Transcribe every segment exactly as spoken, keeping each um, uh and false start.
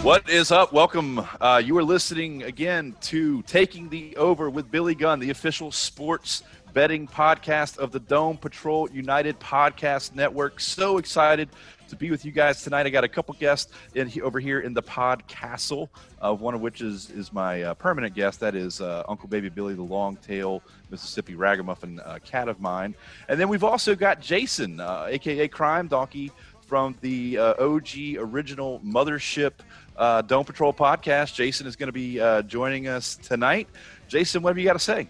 What is up? Welcome. Uh, you are listening again to Taking the Over with Billy Gunn, the official sports betting podcast of the Dome Patrol United Podcast Network. So excited to be with you guys tonight. I got a couple guests in over here in the pod castle, uh, one of which is is my uh, permanent guest. That is uh, Uncle Baby Billy, the long-tail Mississippi ragamuffin uh, cat of mine. And then we've also got Jason, uh, a k a. Crime Donkey, from the uh, O G original Mothership uh, Dome Patrol podcast. Jason is going to be uh, joining us tonight. Jason, what have you got to say?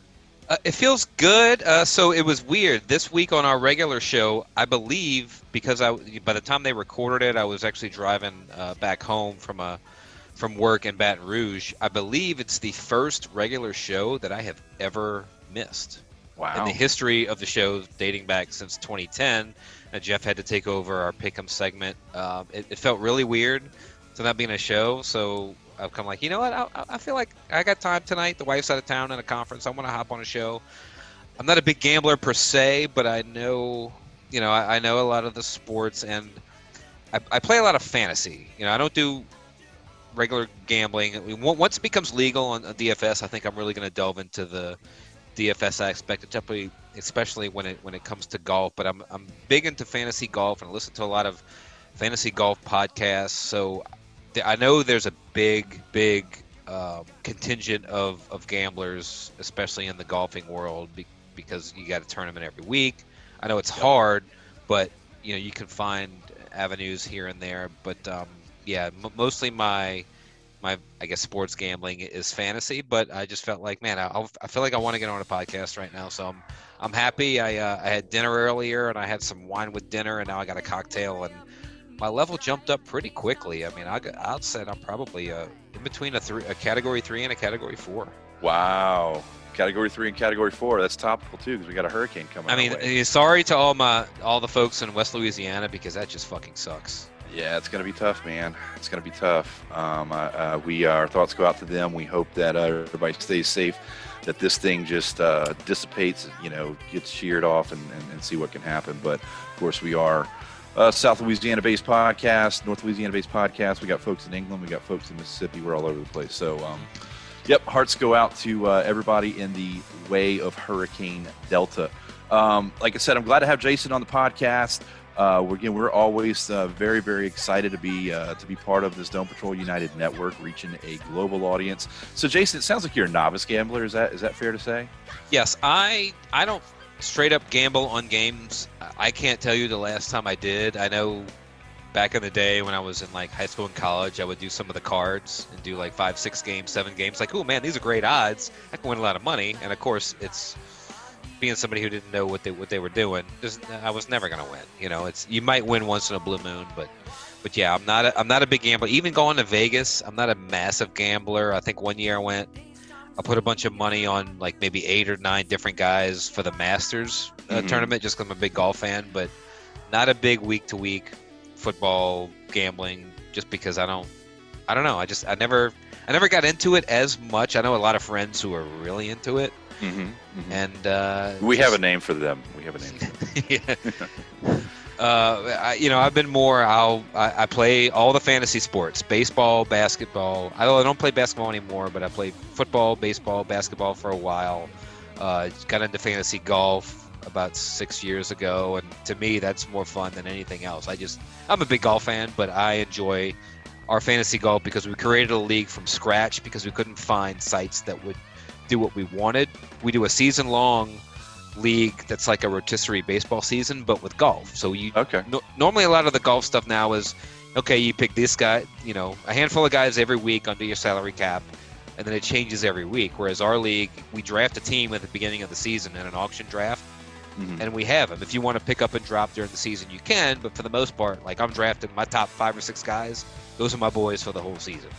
Uh, it feels good. Uh, so it was weird. This week on our regular show, I believe, because I by the time they recorded it, I was actually driving uh, back home from a from work in Baton Rouge. I believe it's the first regular show that I have ever missed. Wow. In the history of the show, dating back since twenty ten, uh, Jeff had to take over our Pick'em segment. Um, it, it felt really weird to not be in a show, so I've come like, you know what, I, I feel like I got time tonight. The wife's out of town in a conference. I want to hop on a show. I'm not a big gambler per se, but I know, you know, I, I know a lot of the sports, and I, I play a lot of fantasy. You know, I don't do regular gambling. I mean, once it becomes legal on D F S, I think I'm really going to delve into the D F S aspect, especially especially when it when it comes to golf. But I'm I'm big into fantasy golf, and I listen to a lot of fantasy golf podcasts. So I know there's a big, big um, contingent of, of gamblers, especially in the golfing world, be, because you got a tournament every week. I know it's hard, but you know you can find avenues here and there. But um, yeah, m- mostly my my I guess sports gambling is fantasy. But I just felt like, man, I, I feel like I want to get on a podcast right now. So I'm I'm happy. I uh, I had dinner earlier, and I had some wine with dinner, and now I got a cocktail, and my level jumped up pretty quickly. I mean, I, I'd say I'm probably uh, in between a, three, a category three and a category four. Wow. Category three and category four. That's topical, too, because we got a hurricane coming I mean, our way. Sorry to all my all the folks in West Louisiana, because that just fucking sucks. Yeah, it's going to be tough, man. It's going to be tough. Um, uh, uh, we Our thoughts go out to them. We hope that uh, everybody stays safe, that this thing just uh, dissipates, you know, gets sheared off, and, and, and see what can happen. But, of course, we are Uh, South Louisiana-based podcast, North Louisiana-based podcast. We got folks in England. We got folks in Mississippi. We're all over the place. So, um, yep, hearts go out to uh, everybody in the way of Hurricane Delta. Um, like I said, I'm glad to have Jason on the podcast. Uh, we're, again, we're always uh, very, very excited to be uh, to be part of this Dome Patrol United network, reaching a global audience. So, Jason, it sounds like you're a novice gambler. Is that is that fair to say? Yes, I I don't straight up gamble on games. I can't tell you the last time I did. I know back in the day when I was in like high school and college, I would do some of the cards and do like five, six games, seven games. Like, oh man, these are great odds. I can win a lot of money. And of course, it's being somebody who didn't know what they what they were doing. I was never gonna win. You know, it's you might win once in a blue moon, but but yeah, I'm not a, I'm not a big gambler. Even going to Vegas, I'm not a massive gambler. I think one year I went. I put a bunch of money on like maybe eight or nine different guys for the Masters uh, Mm-hmm. tournament, just because I'm a big golf fan, but not a big week to week football gambling, just because I don't, I don't know. I just, I never, I never got into it as much. I know a lot of friends who are really into it. Mm-hmm. Mm-hmm. And uh, we just, have a name for them. We have a name for them. yeah. Uh, I, you know, I've been more. I'll I, I play all the fantasy sports: baseball, basketball. I don't, I don't play basketball anymore, but I played football, baseball, basketball for a while. Uh, got into fantasy golf about six years ago, and to me, that's more fun than anything else. I just I'm a big golf fan, but I enjoy our fantasy golf because we created a league from scratch because we couldn't find sites that would do what we wanted. We do a season long league that's like a rotisserie baseball season, but with golf. So you okay. no, normally a lot of the golf stuff now is okay. You pick this guy, you know, a handful of guys every week under your salary cap, and then it changes every week. Whereas our league, we draft a team at the beginning of the season in an auction draft, mm-hmm. and we have them. If you want to pick up and drop during the season, you can. But for the most part, like I'm drafting my top five or six guys. Those are my boys for the whole season.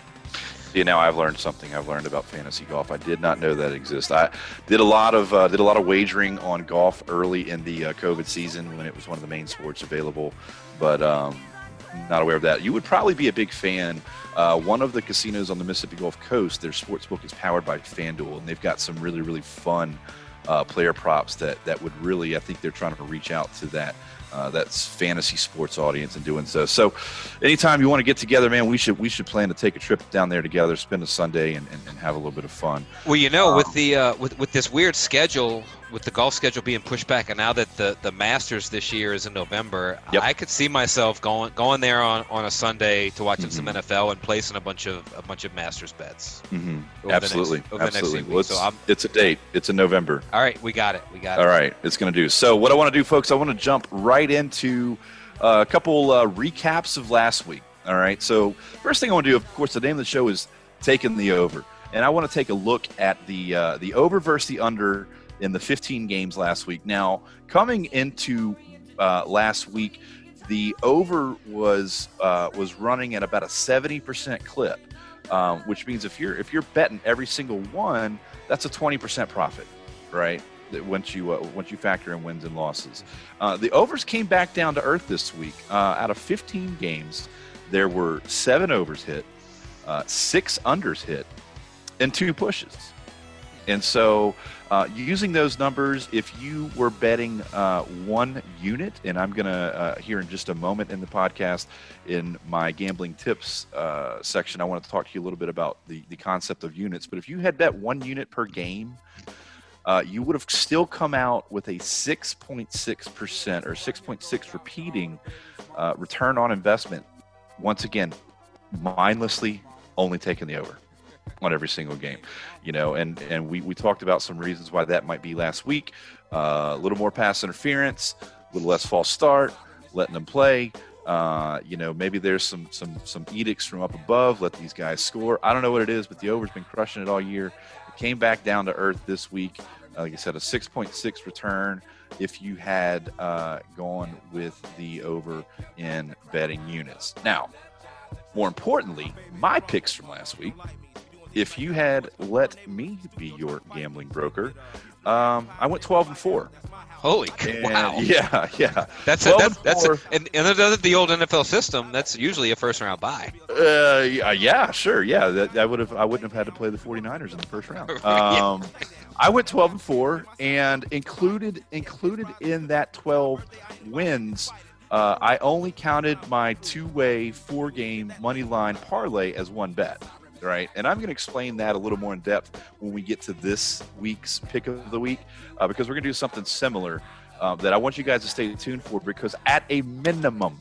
See, now I've learned something. I've learned about fantasy golf. I did not know that exists. I did a lot of uh, did a lot of wagering on golf early in the uh, COVID season when it was one of the main sports available, but um, not aware of that. You would probably be a big fan. Uh, one of the casinos on the Mississippi Gulf Coast, their sports book is powered by FanDuel, and they've got some really really fun uh, player props that that would really, I think they're trying to reach out to that. Uh, that's fantasy sports audience and doing so. So anytime you want to get together, man, we should we should plan to take a trip down there together, spend a Sunday, and, and, and have a little bit of fun. Well, you know, um, with the uh, with with this weird schedule, with the golf schedule being pushed back, and now that the, the Masters this year is in November, yep. I could see myself going going there on, on a Sunday to watching mm-hmm. some N F L and placing a bunch of a bunch of Masters bets. Mm-hmm. Absolutely, the next, over absolutely. The next well, it's, so it's a date. It's in November. All right, we got it. We got All it. All right, it's going to do. So what I want to do, folks, I want to jump right into uh, a couple uh, recaps of last week. All right. So first thing I want to do, of course, the name of the show is Taking the Over, and I want to take a look at the uh, the over versus the under in the fifteen games last week. Now, coming into uh, last week, the over was uh, was running at about a seventy percent clip, um, which means if you're if you're betting every single one, that's a twenty percent profit, right? Once you uh, once you factor in wins and losses. Uh, the overs came back down to earth this week. Uh, out of fifteen games, there were seven overs hit, uh, six unders hit, and two pushes. And so uh, using those numbers, if you were betting uh, one unit, and I'm going to, uh, here in just a moment in the podcast, in my gambling tips uh, section, I want to talk to you a little bit about the, the concept of units. But if you had bet one unit per game, uh, you would have still come out with a six point six percent or six point six repeating uh, return on investment. Once again, mindlessly only taking the over on every single game, you know, and, and we, we talked about some reasons why that might be last week. Uh, a little more pass interference, a little less false start, letting them play. Uh, you know, maybe there's some some some edicts from up above, let these guys score. I don't know what it is, but the over's been crushing it all year. It came back down to earth this week. Uh, like I said, a six point six return if you had uh, gone with the over in betting units. Now, more importantly, my picks from last week, if you had let me be your gambling broker, um, I went twelve and four. Holy and, wow! Yeah, yeah. That's a, that's that's a, and, and under the old N F L system, that's usually a first round bye. Uh, yeah, sure, yeah. That I would have I wouldn't have had to play the forty-niners in the first round. Um, yeah. I went twelve and four, and included included in that twelve wins, uh, I only counted my two-way four-game money line parlay as one bet. Right, and I'm going to explain that a little more in depth when we get to this week's pick of the week, uh, because we're going to do something similar uh, that I want you guys to stay tuned for, because at a minimum,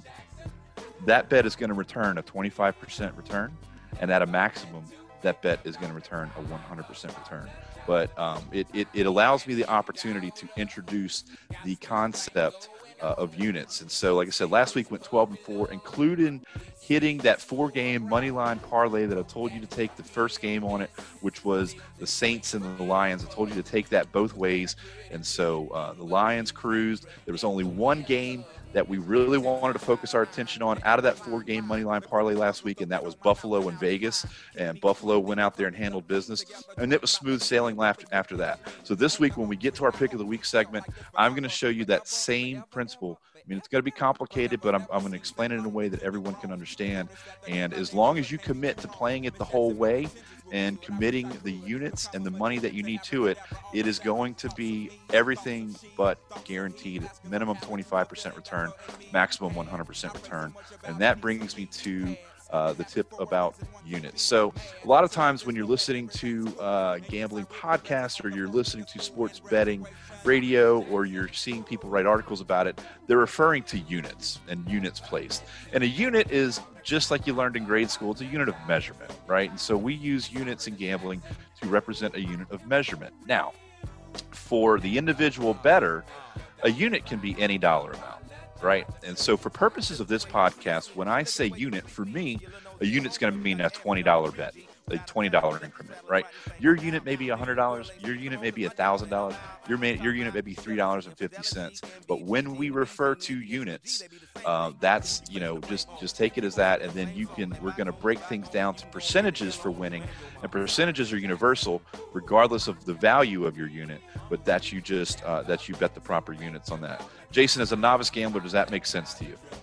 that bet is going to return a twenty-five percent return, and at a maximum, that bet is going to return a one hundred percent return. But um, it, it, it allows me the opportunity to introduce the concept uh, of units. And so, like I said, last week went twelve and four, including hitting that four-game money line parlay that I told you to take the first game on it, which was the Saints and the Lions. I told you to take that both ways. And so uh, the Lions cruised. There was only one game that we really wanted to focus our attention on out of that four-game money line parlay last week, and that was Buffalo and Vegas. And Buffalo went out there and handled business, and it was smooth sailing after, after that. So this week, when we get to our pick of the week segment, I'm going to show you that same principle. I mean, it's going to be complicated, but I'm, I'm going to explain it in a way that everyone can understand. And as long as you commit to playing it the whole way and committing the units and the money that you need to it, it is going to be everything but guaranteed. Minimum twenty-five percent return, maximum one hundred percent return. And that brings me to uh, the tip about units. So a lot of times when you're listening to uh, gambling podcasts, or you're listening to sports betting radio, or you're seeing people write articles about it, they're referring to units and units placed. And a unit is just like you learned in grade school. It's a unit of measurement, right? And so we use units in gambling to represent a unit of measurement. Now, for the individual bettor, a unit can be any dollar amount, right? And so for purposes of this podcast, when I say unit, for me, a unit's going to mean a twenty dollar bet, a twenty dollar increment, right? Your unit may be one hundred dollars. Your unit may be one thousand dollars. Your, may, your unit may be three dollars and fifty cents. But when we refer to units, uh, that's, you know, just, just take it as that. And then you can, we're going to break things down to percentages for winning. And percentages are universal regardless of the value of your unit. But that's you just, uh, that you bet the proper units on that. Jason, as a novice gambler, does that make sense to you?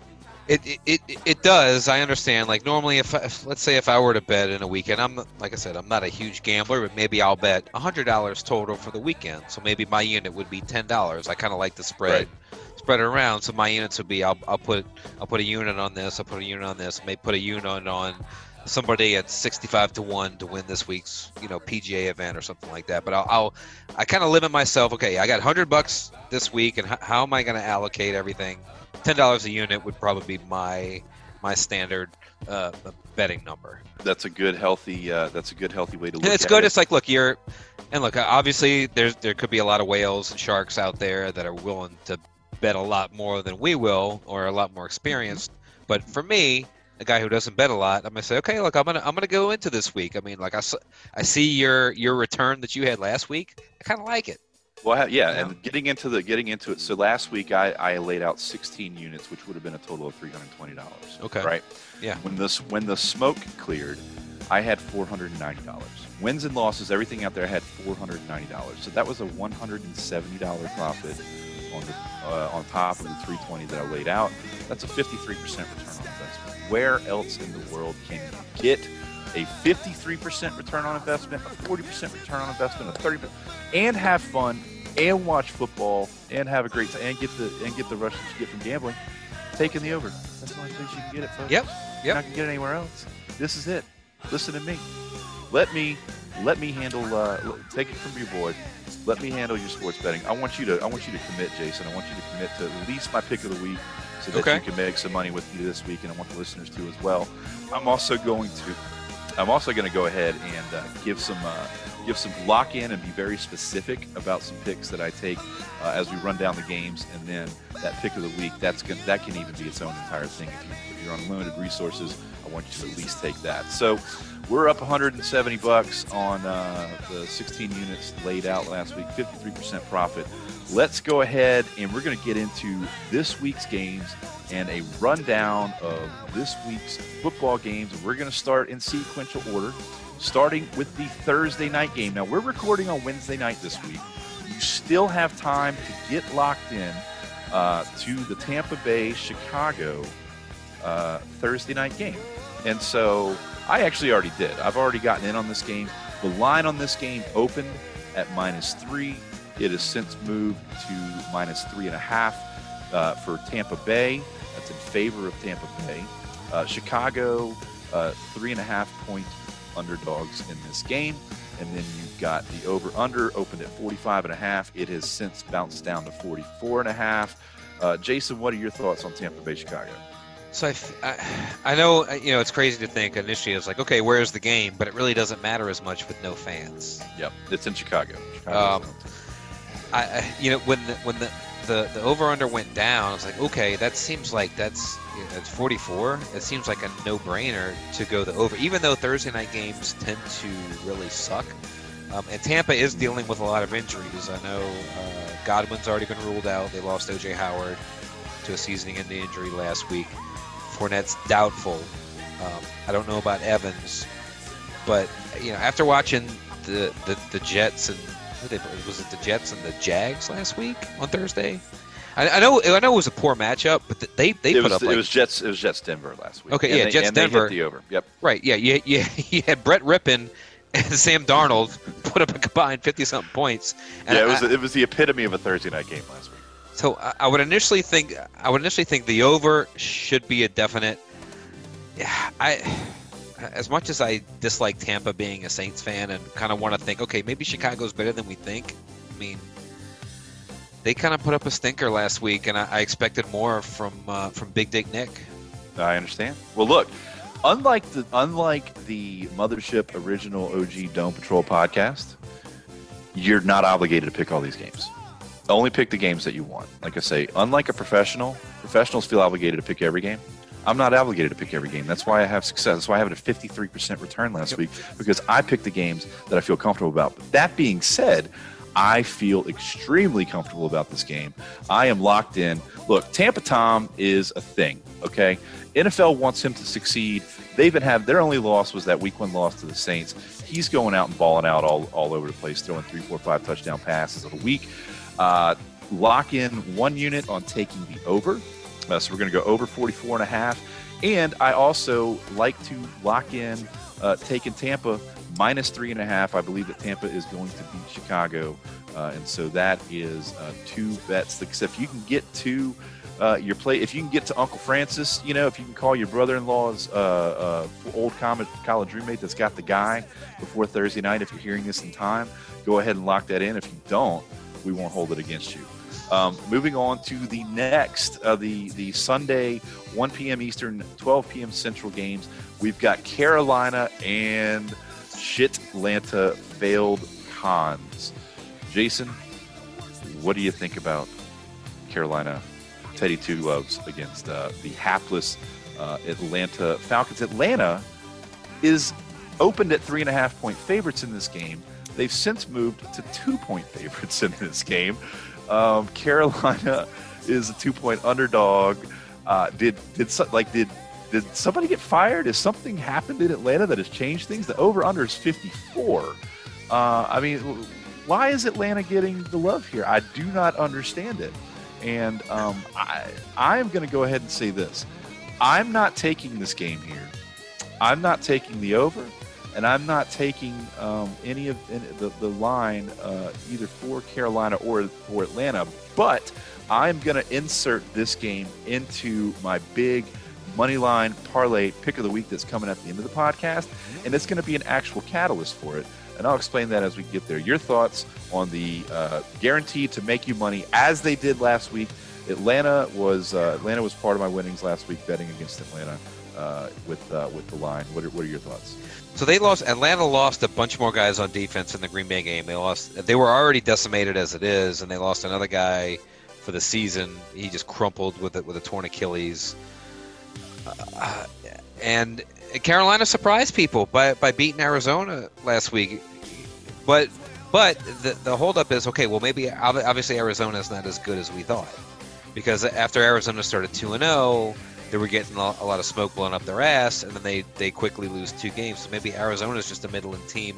It, it it it does. I understand. Like normally, if, if let's say if I were to bet in a weekend, I'm not- like I said, I'm not a huge gambler, but maybe I'll bet a hundred dollars total for the weekend. So maybe my unit would be ten dollars. I kind of like to spread Right. spread it around. So my units would be I'll I'll put I'll put a unit on this. I'll put a unit on this. Maybe put a unit on somebody at sixty-five to one to win this week's you know P G A event or something like that. But I'll, I'll I kind of limit myself. Okay, I got hundred bucks this week, and h- how am I going to allocate everything? Ten dollars a unit would probably be my my standard uh, betting number. That's a good healthy. Uh, that's a good healthy way to look. And it's at good. It. It's like look, you're and look. Obviously, there's there could be a lot of whales and sharks out there that are willing to bet a lot more than we will, or a lot more experienced. But for me, a guy who doesn't bet a lot, I'm gonna say, okay, look, I'm gonna I'm gonna go into this week. I mean, like I, s- I see your your return that you had last week. I kind of like it. Well, I have- yeah, Yeah. and getting into the getting into it. So last week I, I laid out sixteen units, which would have been a total of three hundred twenty dollars. Okay. Right. Yeah. When this when the smoke cleared, I had four hundred ninety dollars. Wins and losses, everything out there had four hundred ninety dollars. So that was a one hundred seventy dollars profit on the uh, on top of the three hundred twenty that I laid out. That's a fifty-three percent return on investment. Where else in the world can you get a fifty-three percent return on investment, a forty percent return on investment, a thirty percent, and have fun and watch football and have a great time and get the and get the rush that you get from gambling? Taking the over. That's the only place you can get it, folks. Yep. You're not gonna get it anywhere else. This is it. Listen to me. Let me let me handle. Uh, take it from your boy. Let me handle your sports betting. I want you to. I want you to commit, Jason. I want you to commit to at least my pick of the week, so that Okay. you can make some money with me this week, and I want the listeners to as well. I'm also going to. I'm also going to go ahead and uh, give some uh, give some lock in and be very specific about some picks that I take uh, as we run down the games, and then that pick of the week. That's going that can even be its own entire thing. If, you, if you're on limited resources, I want you to at least take that. So we're up one hundred seventy bucks on uh, the sixteen units laid out last week, fifty-three percent profit. Let's go ahead and we're going to get into this week's games and a rundown of this week's football games. We're going to start in sequential order, starting with the Thursday night game. Now, we're recording on Wednesday night this week. You still have time to get locked in uh, to the Tampa Bay Chicago uh, Thursday night game. And so I actually already did. I've already gotten in on this game. The line on this game opened at minus three. It has since moved to minus three and a half uh, for Tampa Bay. That's in favor of Tampa Bay. Uh, Chicago, uh, three and a half point underdogs in this game. And then you've got the over-under opened at forty-five and a half. It has since bounced down to forty-four and a half. Uh, Jason, what are your thoughts on Tampa Bay, Chicago? So I, f- I, I know you know it's crazy to think initially it's like okay, where's the game? But it really doesn't matter as much with no fans. Yep, it's in Chicago. Um, I, I you know when the, when the the, the over under went down, I was like, okay, that seems like that's you know, it's forty-four. It seems like a no brainer to go the over, even though Thursday night games tend to really suck. Um, and Tampa is dealing with a lot of injuries. I know uh, Godwin's already been ruled out. They lost O J Howard to a seasoning-ending injury last week. Fournette's doubtful. Um, I don't know about Evans, but you know, after watching the the, the Jets and who they was it the Jets and the Jags last week on Thursday? I, I know I know it was a poor matchup, but they they it put was, up it like, was Jets it was Jets Denver last week. Okay, and yeah, they, Jets and Denver. They hit the over. Yep. Right, yeah, you, you, you had Brett Rippon and Sam Darnold put up a combined fifty-something points. And yeah, it was I, it was the epitome of a Thursday night game last week. So I, I would initially think I would initially think the over should be a definite. Yeah, I as much as I dislike Tampa being a Saints fan and kind of want to think, okay, maybe Chicago's better than we think. I mean, they kind of put up a stinker last week, and I, I expected more from uh, from Big Dick Nick. I understand. Well, look, unlike the unlike the Mothership original O G Dome Patrol podcast, you're not obligated to pick all these games. Only pick the games that you want. Like I say, unlike a professional, professionals feel obligated to pick every game. I'm not obligated to pick every game. That's why I have success. That's why I have a fifty-three percent return last Yep. week, because I picked the games that I feel comfortable about. But that being said, I feel extremely comfortable about this game. I am locked in. Look, Tampa Tom is a thing, okay? N F L wants him to succeed. They've been having, their only loss was that week one loss to the Saints. He's going out and balling out all, all over the place, throwing three, four, five touchdown passes a week. Uh, lock in one unit on taking the over. Uh, so we're going to go over forty-four and a half. And I also like to lock in uh, taking Tampa minus three and a half. I believe that Tampa is going to beat Chicago. Uh, and so that is uh, two bets. Except if you can get to uh, your play, if you can get to Uncle Francis, you know, if you can call your brother-in-law's uh, uh, old college roommate that's got the guy before Thursday night, if you're hearing this in time, go ahead and lock that in. If you don't, we won't hold it against you. Um, moving on to the next, uh, the, the Sunday, one p.m. Eastern, twelve p.m. Central games. We've got Carolina and Shitlanta failed Cons. Jason, what do you think about Carolina Teddy Two Gloves against uh, the hapless uh, Atlanta Falcons? Atlanta is opened at three and a half point favorites in this game. They've since moved to two point favorites in this game. Um, Carolina is a two point underdog. Uh, did did like did did somebody get fired? Has something happened in Atlanta that has changed things? The over under is fifty-four. Uh, I mean, why is Atlanta getting the love here? I do not understand it. And um, I I am going to go ahead and say this: I'm not taking this game here. I'm not taking the over. And I'm not taking um, any of any, the, the line uh, either for Carolina or for Atlanta, but I'm going to insert this game into my big money line parlay pick of the week that's coming at the end of the podcast, and it's going to be an actual catalyst for it. And I'll explain that as we get there. Your thoughts on the uh, guaranteed to make you money as they did last week. Atlanta was uh, Atlanta was part of my winnings last week betting against Atlanta uh, with uh, with the line. What are, what are your thoughts? So they lost. Atlanta lost a bunch more guys on defense in the Green Bay game. They lost. They were already decimated as it is, and they lost another guy for the season. He just crumpled with it with a torn Achilles. Uh, and Carolina surprised people by by beating Arizona last week. But but the the holdup is okay. Well, maybe obviously Arizona is not as good as we thought, because after Arizona started two and zero. They were getting a lot of smoke blown up their ass, and then they, they quickly lose two games. So maybe Arizona's just a middling team.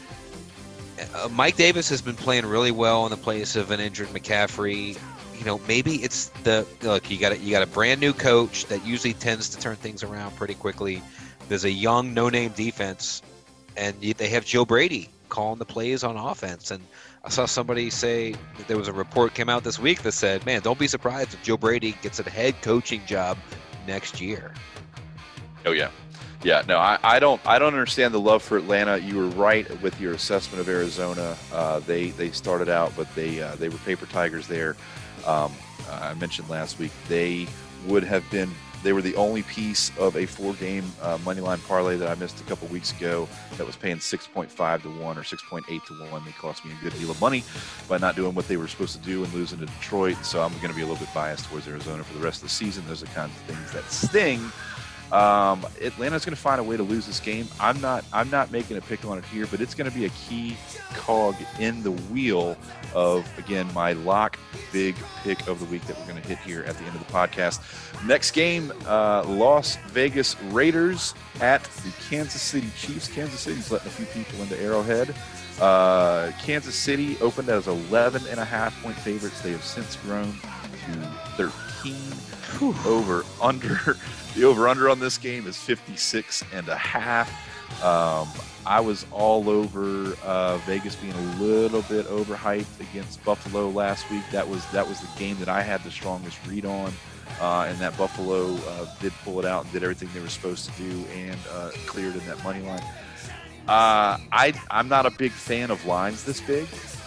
Uh, Mike Davis has been playing really well in the place of an injured McCaffrey. You know, maybe it's the look. You got a, you got a brand new coach that usually tends to turn things around pretty quickly. There's a young no-name defense, and you, they have Joe Brady calling the plays on offense. And I saw somebody say that there was a report came out this week that said, "Man, don't be surprised if Joe Brady gets a head coaching job next year." Oh yeah, yeah. No, I, I don't. I don't understand the love for Atlanta. You were right with your assessment of Arizona. Uh, they they started out, but they uh, they were paper tigers there. Um, I mentioned last week they would have been. They were the only piece of a four-game uh, money line parlay that I missed a couple weeks ago that was paying six point five to one or six point eight to one. They cost me a good deal of money by not doing what they were supposed to do and losing to Detroit. So I'm going to be a little bit biased towards Arizona for the rest of the season. Those are the kinds of things that sting. Um, Atlanta's going to find a way to lose this game. I'm not. I'm not making a pick on it here, but it's going to be a key cog in the wheel of, again, my lock big pick of the week that we're going to hit here at the end of the podcast. Next game, uh, Las Vegas Raiders at the Kansas City Chiefs. Kansas City's letting a few people into Arrowhead. Uh, Kansas City opened as eleven and a half point favorites. They have since grown to thirteen. Whew. Over under. The over-under on this game is fifty-six and a half. Um, I was all over uh, Vegas being a little bit overhyped against Buffalo last week. That was that was the game that I had the strongest read on, uh, and that Buffalo uh, did pull it out and did everything they were supposed to do and uh, cleared in that money line. Uh, I I'm not a big fan of lines this big.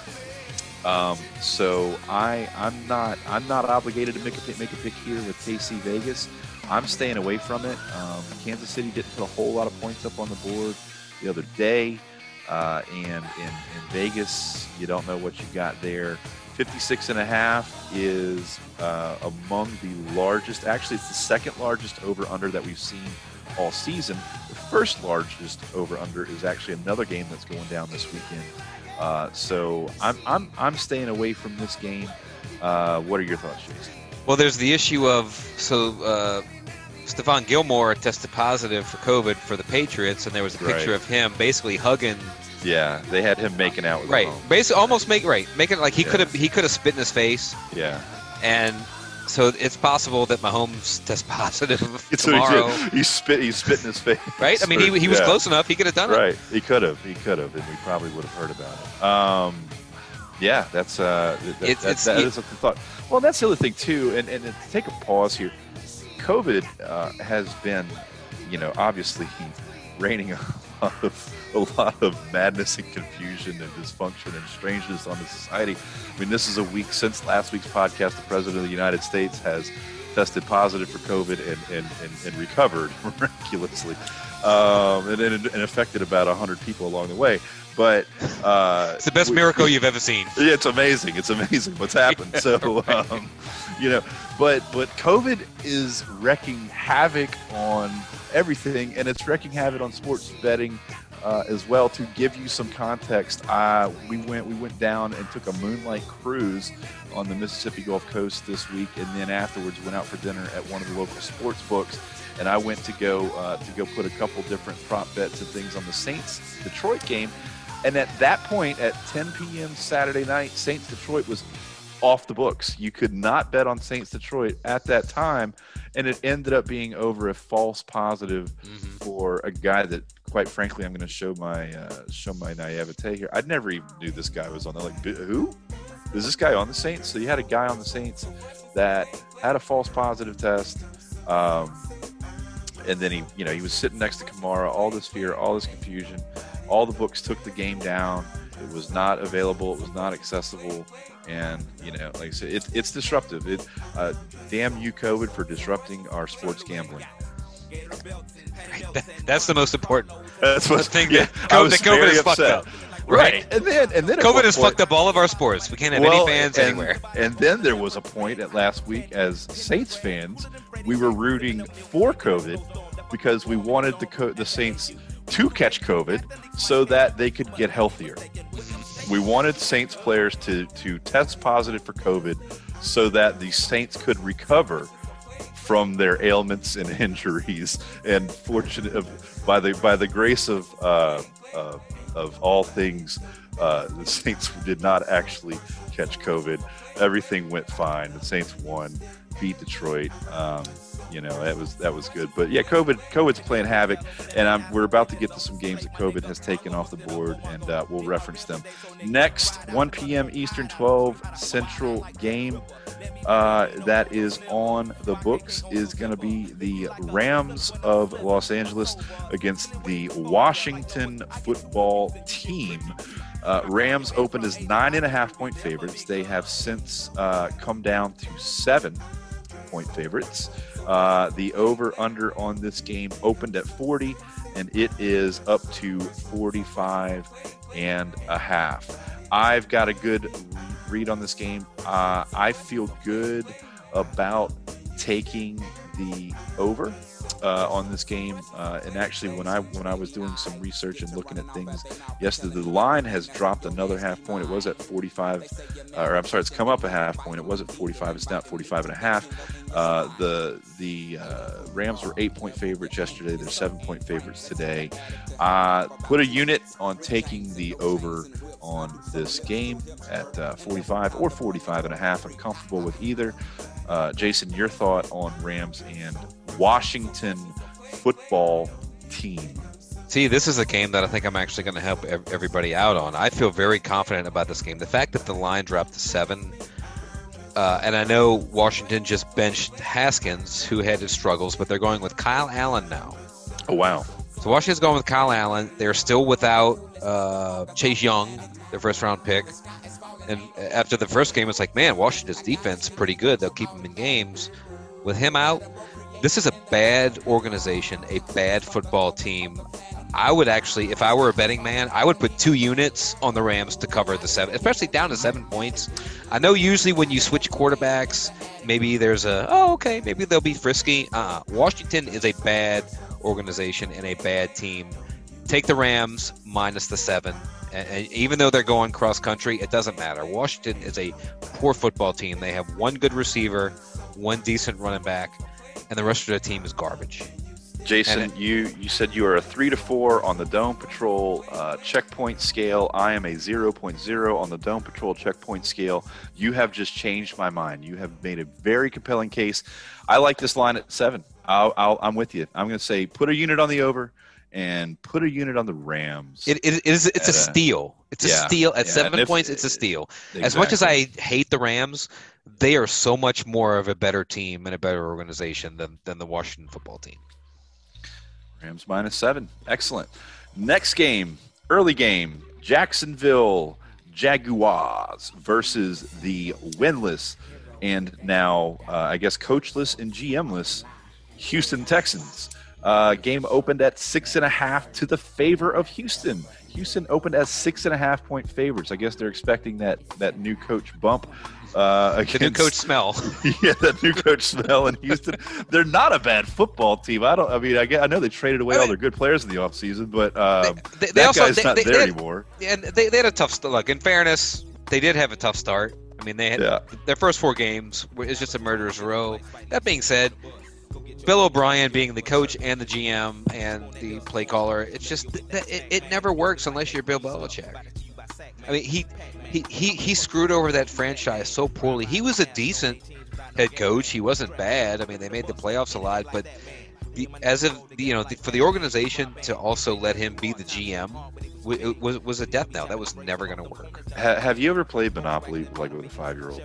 Um, so I, I'm not, I'm not obligated to make a pick, make a pick here with K C Vegas. I'm staying away from it. Um, Kansas City didn't put a whole lot of points up on the board the other day. Uh, and in, in Vegas, you don't know what you got there. fifty-six and a half is, uh, among the largest, actually it's the second largest over under that we've seen all season. The first largest over under is actually another game that's going down this weekend. Uh, so I'm I'm I'm staying away from this game. Uh, what are your thoughts, Jason? Well, there's the issue of so uh, Stephon Gilmore tested positive for COVID for the Patriots, and there was a picture right. of him basically hugging. Yeah, they had him making out with right, Mahomes. basically almost make right, making like he yeah. could have he could have spit in his face. Yeah, and So it's possible that Mahomes tests positive It's what he tomorrow. did. He spit. He spit in his face. Right? I mean, he, he was Yeah. close enough. He could have done it. Right. He could have. He could have, and we probably would have heard about it. Um, yeah, that's uh, that, It's- that, it's- that it- is a thought. Well, that's the other thing too, and and to take a pause here. COVID uh, has been, you know, obviously raining a lot of a lot of madness and confusion and dysfunction and strangeness on the society. I mean, this is a week since last week's podcast. The President of the United States has tested positive for COVID and and, and, and recovered miraculously, um, and, and, and affected about one hundred people along the way. But uh, It's the best we- miracle you've ever seen. yeah, it's amazing. It's amazing what's happened. Yeah, so, right. um, you know, but but COVID is wreaking havoc on everything, and it's wreaking havoc on sports betting uh, as well. To give you some context, uh, we went we went down and took a moonlight cruise on the Mississippi Gulf Coast this week, and then afterwards went out for dinner at one of the local sports books. And I went to go uh, to go put a couple different prop bets and things on the Saints Detroit game. And at that point, at ten p.m. Saturday night, Saints Detroit was off the books. You could not bet on Saints Detroit at that time, and it ended up being over a false positive Mhm. for a guy that, quite frankly, I'm going to show my uh, show my naivete here. I never even knew this guy was on there. Like, who is this guy on the Saints? So you had a guy on the Saints that had a false positive test. Um, and then he, you know, he was sitting next to Kamara. All this fear, all this confusion. All the books took the game down. It was not available. It was not accessible. And, you know, like I said, it, it's disruptive. It, uh, damn you, COVID, for disrupting our sports gambling. That- That's the most important That's what thing yeah, that I COVID, was that COVID very has fucked upset. up. Right. And then, and then at COVID one has point- fucked up all of our sports. We can't have Well, any fans and, anywhere. And then there was a point at last week as Saints fans, we were rooting for COVID because we wanted the co- the Saints to catch COVID so that they could get healthier. We wanted Saints players to to test positive for COVID so that the Saints could recover from their ailments and injuries. And fortunate by the by the grace of uh, uh, of all things, uh, the Saints did not actually catch COVID. Everything went fine. The Saints won, beat Detroit. Um, you know, that was that was good. But yeah, COVID COVID's playing havoc, and I'm, we're about to get to some games that COVID has taken off the board, and uh, we'll reference them next. one p.m. Eastern, twelve Central game uh, that is on the books is going to be the Rams of Los Angeles against the Washington football team. Uh, Rams opened as nine and a half point favorites. They have since uh, come down to seven point favorites. Uh, the over-under on this game opened at forty, and it is up to forty-five and a half. I've got a good read on this game. Uh, I feel good about taking the over uh, on this game. Uh, and actually, when I when I was doing some research and looking at things yesterday, the line has dropped another half point. It was at forty-five, uh, or I'm sorry, it's come up a half point. It was at forty-five. It's now at forty-five and a half. Uh, the the uh, Rams were eight point favorites yesterday. They're seven point favorites today. Uh, put a unit on taking the over on this game at uh, forty-five or forty-five and a half. I'm comfortable with either. Uh, Jason, your thought on Rams and Washington football team? See, this is a game that I think I'm actually going to help ev- everybody out on. I feel very confident about this game. The fact that the line dropped to seven, uh, and I know Washington just benched Haskins, who had his struggles, but they're going with Kyle Allen now. Oh, wow. So Washington's going with Kyle Allen. They're still without uh, Chase Young, their first-round pick. And after the first game, it's like, man, Washington's defense is pretty good. They'll keep him in games. With him out, this is a bad organization, a bad football team. I would actually, if I were a betting man, I would put two units on the Rams to cover the seven, especially down to seven points. I know usually when you switch quarterbacks, maybe there's a, oh, okay, maybe they'll be frisky. Uh, Washington is a bad organization and a bad team. Take the Rams minus the seven. And, and even though they're going cross country, it doesn't matter. Washington is a poor football team. They have one good receiver, one decent running back, and the rest of their team is garbage. Jason, And it- you, you said you are a three to four on the Dome Patrol uh, checkpoint scale. I am a zero point zero on the Dome Patrol checkpoint scale. You have just changed my mind. You have made a very compelling case. I like this line at seven. I'll, I'll, I'm with you. I'm going to say put a unit on the over and put a unit on the Rams. It, it is it's a At, uh, steal. It's a yeah, steal at yeah, seven and if- points. It's a steal. Exactly. As much as I hate the Rams, they are so much more of a better team and a better organization than than the Washington football team. Rams minus seven. Excellent. Next game, early game, Jacksonville Jaguars versus the winless and now, uh, I guess, coachless and G M-less Houston Texans. Uh, game opened at six and a half to the favor of Houston. Houston opened as six and a half point favorites. I guess they're expecting that that new coach bump. Uh, against, The new coach smell. yeah, that new coach smell in Houston. They're not a bad football team. I don't. I mean, I, get, I know they traded away I all mean, their good players in the offseason, but um, They, they, that they also guy's they, not they, there they had, anymore. and they, they had a tough st- look. In fairness, they did have a tough start. I mean, they had Yeah. their first four games. were- It's just a murderer's row. That being said, Bill O'Brien being the coach and the G M and the play caller, it's just it, it never works unless you're Bill Belichick. I mean, he, he he he screwed over that franchise so poorly. He was a decent head coach. He wasn't bad. I mean, they made the playoffs a lot, but the, as of you know, the, for the organization to also let him be the G M w- it was was a death knell. That was never going to work. Ha- have you ever played Monopoly like with a five-year-old?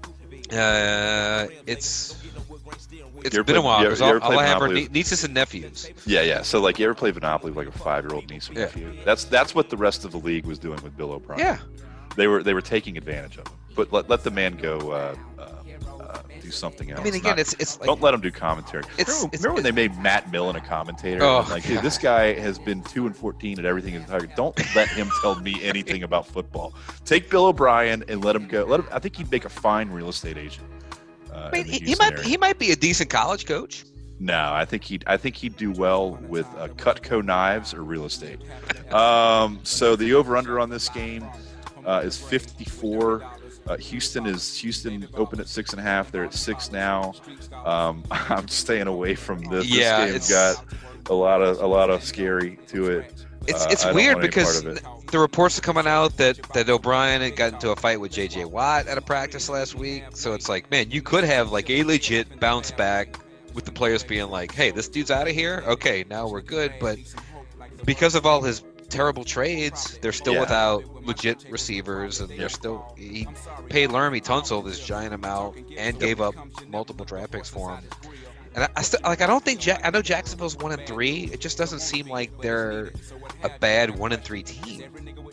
Uh, it's it's You ever been a played- while you ever- because you all, ever all I played have are Monopoly? nie- nieces and nephews. Yeah, yeah. So like, you ever play Monopoly with like a five-year-old niece or Yeah. nephew? That's that's what the rest of the league was doing with Bill O'Brien. Yeah. They were they were taking advantage of him. But let, let the man go uh, uh, uh, do something else. I mean, again, Not- it's it's like don't let him do commentary. It's- remember it's- remember when they made Matt Millen a commentator? Oh, like, dude, God. this guy has been two and fourteen at everything his entire. Don't let him tell me anything about football. Take Bill O'Brien and let him go. Let him. I think he'd make a fine real estate agent. Uh, I mean, in the he, he Houston might area. he might be a decent college coach. No, I think he'd I think he'd do well with uh, Cutco knives or real estate. Um, so the over under on this game uh, is fifty-four. Uh, Houston is Houston opened at six and a half. They're at six now. Um, I'm staying away from this. Yeah, this game's it's- got a lot of a lot of scary to it. It's Uh, it's I don't weird want any because part of it. the reports are coming out that, that O'Brien had got into a fight with J J Watt at a practice last week. So it's like, man, you could have like a legit bounce back with the players being like, hey, this dude's out of here. Okay, now we're good. But because of all his terrible trades, they're still Yeah. without legit receivers, and they're Yep. still he paid Laramie Tunsil this giant amount and gave up multiple draft picks for him. And I, I still like. I don't think Jack. I know Jacksonville's one and three. It just doesn't seem like they're a bad one and three team.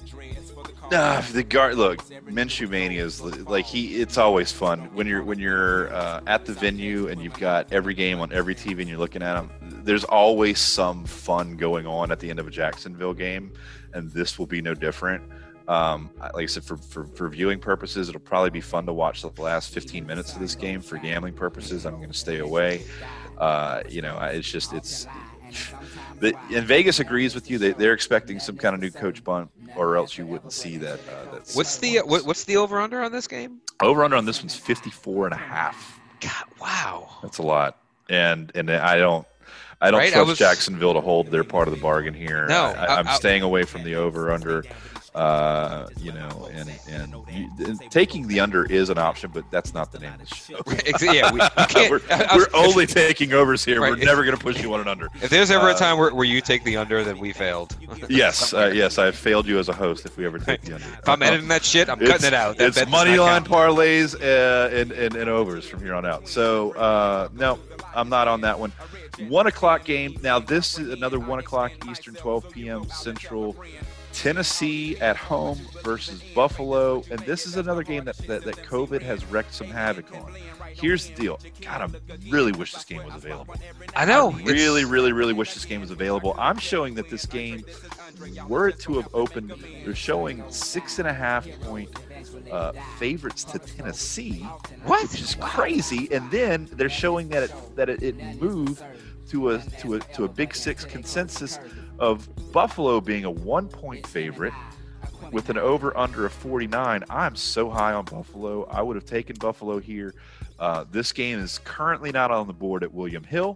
Nah, the guard. Look, Minshew Mania is like he. It's always fun when you're when you're uh, at the venue and you've got every game on every T V and you're looking at them. There's always some fun going on at the end of a Jacksonville game, and this will be no different. Um, like I said, for, for for viewing purposes, it'll probably be fun to watch the last fifteen minutes of this game. For gambling purposes, I'm going to stay away. Uh, you know, it's just it's. The, and Vegas agrees with you. They, they're expecting some kind of new coach bump, or else you wouldn't see that. Uh, that's What's the what, what's the over under on this game? over under on this one's fifty-four and a half. God, wow. That's a lot. And and I don't I don't Right, I trust was- Jacksonville to hold their part of the bargain here. No, I, I- I'm I- staying away from the over under. Uh, you know, and and, you, and taking the under is an option, but that's not the name of the show. Ex- yeah, we, you can't. we're I- I was- we're only taking overs here. Right. We're never going to push you on an under. If there's ever a uh, time where, where you take the under, then we failed. Yes, uh, yes, I have failed you as a host if we ever take the under. If I'm editing that shit, I'm It's- cutting it out. That, it's that does money not line count. parlays uh, and, and, and overs from here on out. So, uh, no, I'm not on that one. One o'clock game. Now, this is another one o'clock Eastern, twelve p.m. Central. Tennessee at home versus Buffalo. And this is another game that, that, that COVID has wreaked some havoc on. Here's the deal. God, I really wish this game was available. I know. I really, it's- really, really wish this game was available. I'm showing that this game, were it to have opened, they're showing six and a half point uh, favorites to Tennessee, What? which is crazy. And then they're showing that it that it, it moved to a to a to a Big Six consensus of Buffalo being a one point favorite with an over under of forty-nine. I'm so high on Buffalo. I would have taken Buffalo here. Uh, this game is currently not on the board at William Hill.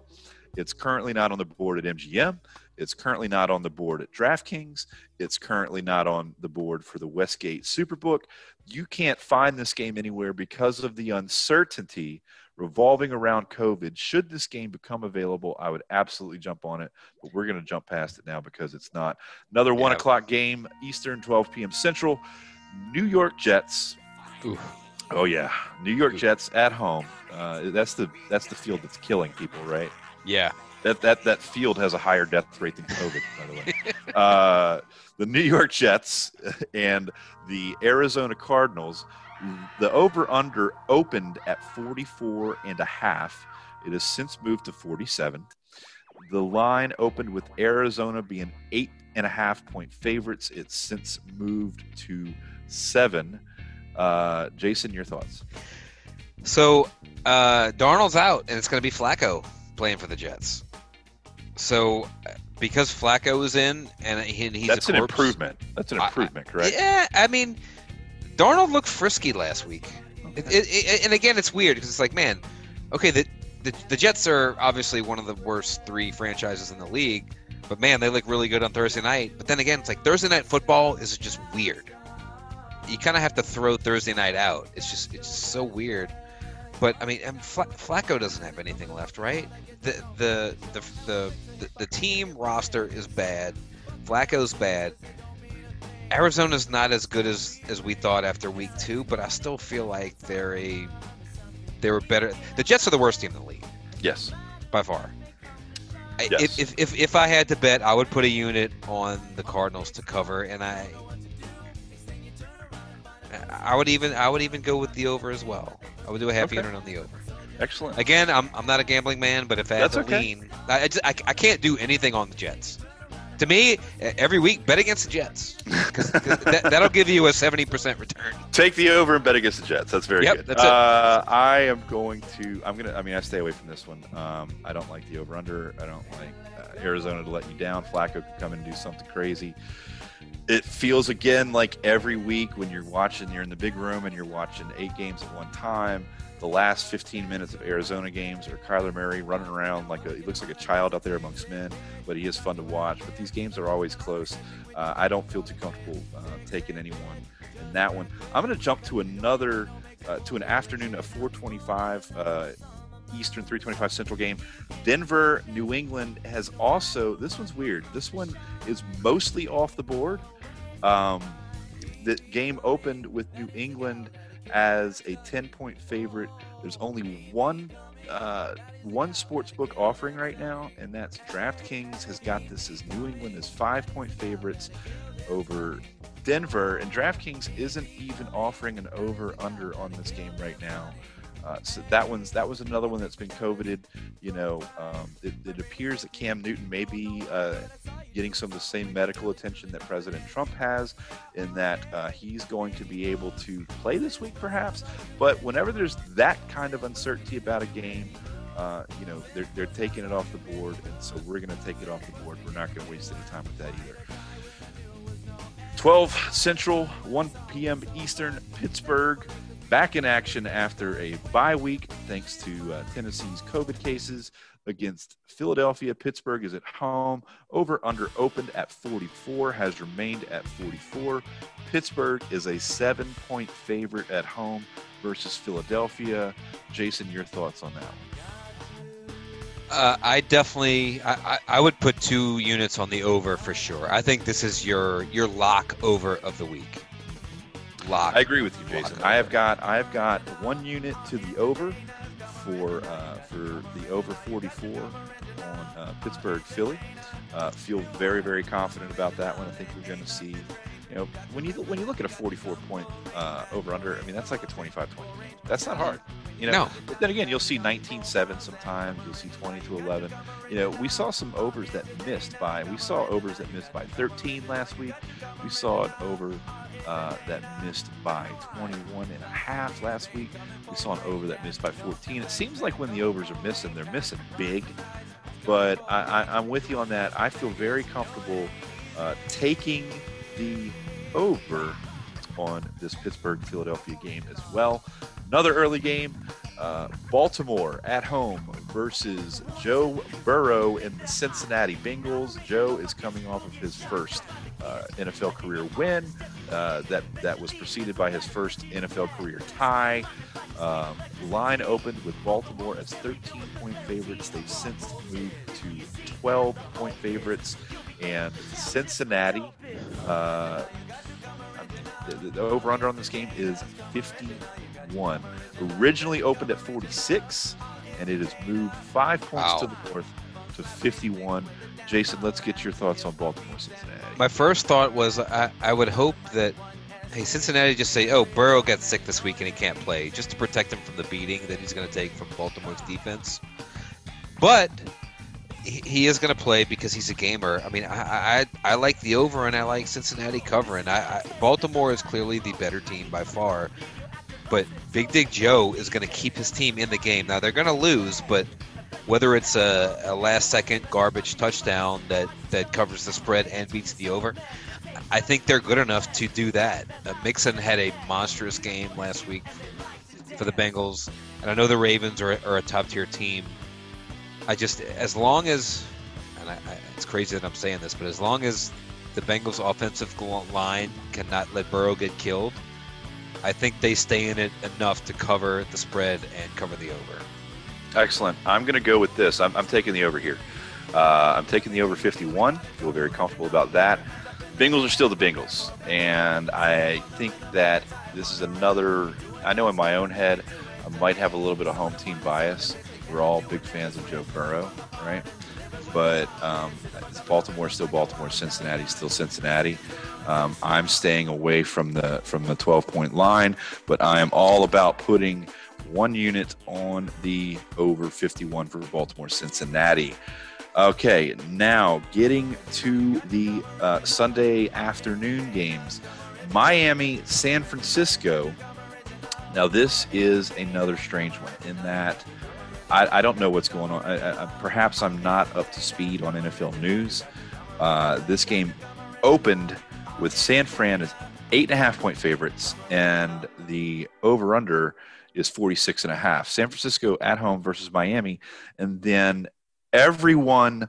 It's currently not on the board at M G M. It's currently not on the board at DraftKings. It's currently not on the board for the Westgate Superbook. You can't find this game anywhere because of the uncertainty revolving around COVID. Should this game become available, I would absolutely jump on it, but we're going to jump past it now because it's not. Another one Yeah. o'clock game, Eastern, twelve p.m. Central. New York Jets. Oof. Oh yeah, New York Oof. Jets at home. Uh, that's the that's the field that's killing people, right? Yeah. That that that field has a higher death rate than COVID, by the way. uh, the New York Jets and the Arizona Cardinals. The over-under opened at forty-four and a half. It has since moved to forty-seven. The line opened with Arizona being eight and a half point favorites. It's since moved to seven. Uh, Jason, your thoughts? So uh, Darnold's out, and it's going to be Flacco playing for the Jets. So because Flacco is in, and he, he's That's a an corpse, improvement. That's an improvement, I, correct? Yeah, I mean, Darnold looked frisky last week. It, it, it, and again, it's weird because it's like, man, okay, the, the the Jets are obviously one of the worst three franchises in the league, but man, they look really good on Thursday night. But then again, it's like Thursday night football is just weird. You kind of have to throw Thursday night out. It's just it's just so weird. But I mean, and Fla- Flacco doesn't have anything left, right? The the the the the, the team roster is bad. Flacco's bad. Arizona's not as good as, as we thought after week two, but I still feel like they're a they were better. The Jets are the worst team in the league. Yes. By far. I- Yes. If, if if if I had to bet, I would put a unit on the Cardinals to cover, and I I would even I would even go with the over as well. I would do a half Okay. unit on the over. Excellent. Again, I'm I'm not a gambling man, but if I had That's to okay. lean, I, I, just, I I can't do anything on the Jets. To me, every week bet against the Jets because that, that'll give you a seventy percent return. Take the over and bet against the Jets. That's very Yep, good. that's it. Uh, I am going to. I'm gonna. I mean, I stay away from this one. Um, I don't like the over under. I don't like uh, Arizona to let you down. Flacco could come and do something crazy. It feels again like every week when you're watching, you're in the big room and you're watching eight games at one time. The last fifteen minutes of Arizona games are Kyler Murray running around like a, he looks like a child out there amongst men, but he is fun to watch. But these games are always close. Uh, I don't feel too comfortable uh, taking anyone in that one. I'm going to jump to another, uh, to an afternoon of four twenty-five uh, Eastern, three twenty-five Central game. Denver, New England has also, this one's weird. This one is mostly off the board. Um, the game opened with New England as a ten-point favorite. There's only one uh, one sports book offering right now, and that's DraftKings has got this as New England as five-point favorites over Denver, and DraftKings isn't even offering an over/under on this game right now. Uh, so that one's that was another one that's been coveted. You know, um, it, it appears that Cam Newton may be uh, getting some of the same medical attention that President Trump has, in that uh, he's going to be able to play this week, perhaps. But whenever there's that kind of uncertainty about a game, uh, you know, they're they're taking it off the board, and so we're going to take it off the board. We're not going to waste any time with that either. twelve Central, one p.m. Eastern, Pittsburgh back in action after a bye week thanks to uh, Tennessee's COVID cases against Philadelphia. Pittsburgh is at home. Over under opened at forty-four, has remained at forty-four. Pittsburgh is a seven-point favorite at home versus Philadelphia. Jason, your thoughts on that one? Uh, I definitely, I, I, I would put two units on the over for sure. I think this is your your lock over of the week. Lock. I agree with you, Jason. Lock I have over. got I have got one unit to the over for uh, for the over forty-four on uh, Pittsburgh Philly. Uh, feel very very confident about that one. I think we're going to see. You know, when you when you look at a forty-four point uh, over under, I mean that's like a twenty-five twenty. That's not hard. You know, No. But then again, you'll see nineteen seven sometimes. You'll see twenty to eleven. You know, we saw some overs that missed by. We saw overs that missed by thirteen last week. We saw an over uh, that missed by twenty-one and a half last week. We saw an over that missed by fourteen. It seems like when the overs are missing, they're missing big. But I, I, I'm with you on that. I feel very comfortable uh, taking the over on this Pittsburgh-Philadelphia game as well. Another early game, uh, Baltimore at home versus Joe Burrow and the Cincinnati Bengals. Joe is coming off of his first uh, N F L career win. Uh, that, that was preceded by his first N F L career tie. Um, line opened with Baltimore as thirteen-point favorites. They've since moved to twelve-point favorites. And Cincinnati, uh, the, the over-under on this game is fifty-one. Originally opened at forty-six, and it has moved five points Wow. to the north to fifty-one. Jason, let's get your thoughts on Baltimore, Cincinnati. My first thought was I, I would hope that, hey, Cincinnati just say, oh, Burrow got sick this week and he can't play, just to protect him from the beating that he's going to take from Baltimore's defense. But he, he is going to play because he's a gamer. I mean, I, I I like the over and I like Cincinnati covering. I, I Baltimore is clearly the better team by far, but Big Dig Joe is going to keep his team in the game. Now, they're going to lose, but whether it's a, a last-second garbage touchdown that, that covers the spread and beats the over, I think they're good enough to do that. Uh, Mixon had a monstrous game last week for the Bengals, and I know the Ravens are, are a top-tier team. I just, as long as, and I, I, it's crazy that I'm saying this, but as long as the Bengals' offensive line cannot let Burrow get killed, I think they stay in it enough to cover the spread and cover the over. Excellent. I'm going to go with this. I'm, I'm taking the over here. Uh, I'm taking the over fifty-one. Feel very comfortable about that. Bengals are still the Bengals, and I think that this is another. I know in my own head, I might have a little bit of home team bias. We're all big fans of Joe Burrow, right? But um, it's Baltimore still Baltimore, Cincinnati still Cincinnati. Um, I'm staying away from the from the twelve-point line, but I am all about putting one unit on the over fifty-one for Baltimore, Cincinnati. Okay, now getting to the uh, Sunday afternoon games. Miami, San Francisco. Now, this is another strange one in that I, I don't know what's going on. I, I, perhaps I'm not up to speed on N F L news. Uh, this game opened with San Fran as eight and a half point favorites, and the over-under is forty-six and a half. San Francisco at home versus Miami, and then everyone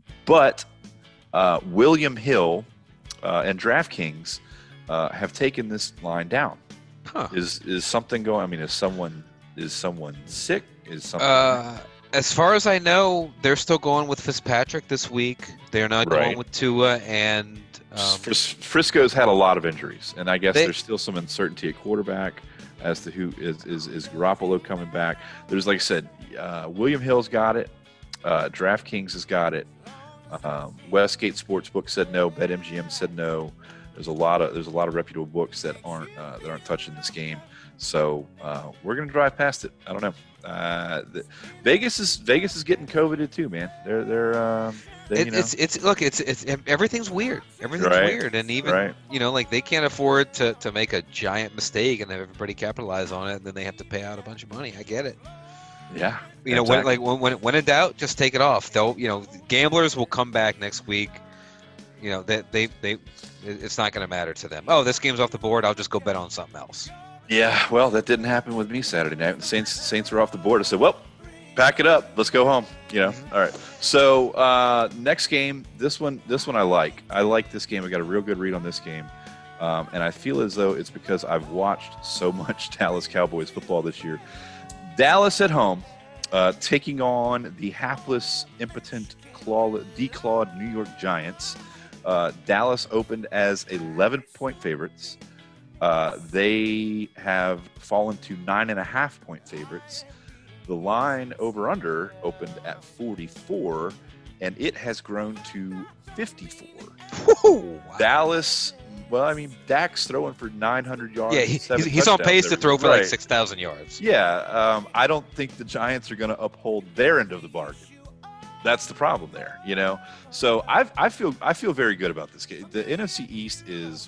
but uh, William Hill uh, and DraftKings uh, have taken this line down. Huh. Is is something going? I mean, is someone is someone sick? Is something? Uh, as far as I know, they're still going with Fitzpatrick this week. They're not Right. going with Tua, and um, Fris- Frisco's had a lot of injuries, and I guess They- there's still some uncertainty at quarterback as to who is is is Garoppolo coming back. There's, like I said, uh, William Hill's got it. Uh, DraftKings has got it. Um, Westgate Sportsbook said no. BetMGM said no. There's a lot of there's a lot of reputable books that aren't uh, that aren't touching this game. So uh, we're gonna drive past it. I don't know. Uh, the, Vegas is Vegas is getting COVIDed too, man. They're they're um, they, it, you know, it's it's look, it's it's everything's weird. Everything's Right. weird, and even right. you know, like they can't afford to, to make a giant mistake and have everybody capitalize on it, and then they have to pay out a bunch of money. I get it. Yeah. You know, when exactly. like when when when in doubt, just take it off. They'll you know, gamblers will come back next week. You know, they they, they it's not going to matter to them. Oh, this game's off the board. I'll just go bet on something else. Yeah, well, that didn't happen with me Saturday night. The Saints Saints were off the board. I said, well, pack it up. Let's go home. You know. Mhm. All right. So uh, next game, this one, this one I like. I like this game. I got a real good read on this game, um, and I feel as though it's because I've watched so much Dallas Cowboys football this year. Dallas at home, uh, taking on the hapless, impotent, claw, declawed New York Giants. Uh, Dallas opened as eleven-point favorites. Uh, they have fallen to nine and a half point favorites. The line over under opened at forty-four, and it has grown to fifty-four. Woo! Dallas, well, I mean, Dak's throwing for nine hundred yards. Yeah, and he, seven he's, he's on touchdowns pace to every- throw for like right. six thousand yards. Yeah, um, I don't think the Giants are going to uphold their end of the bargain. That's the problem there, you know. So I I feel I feel very good about this game. The N F C East is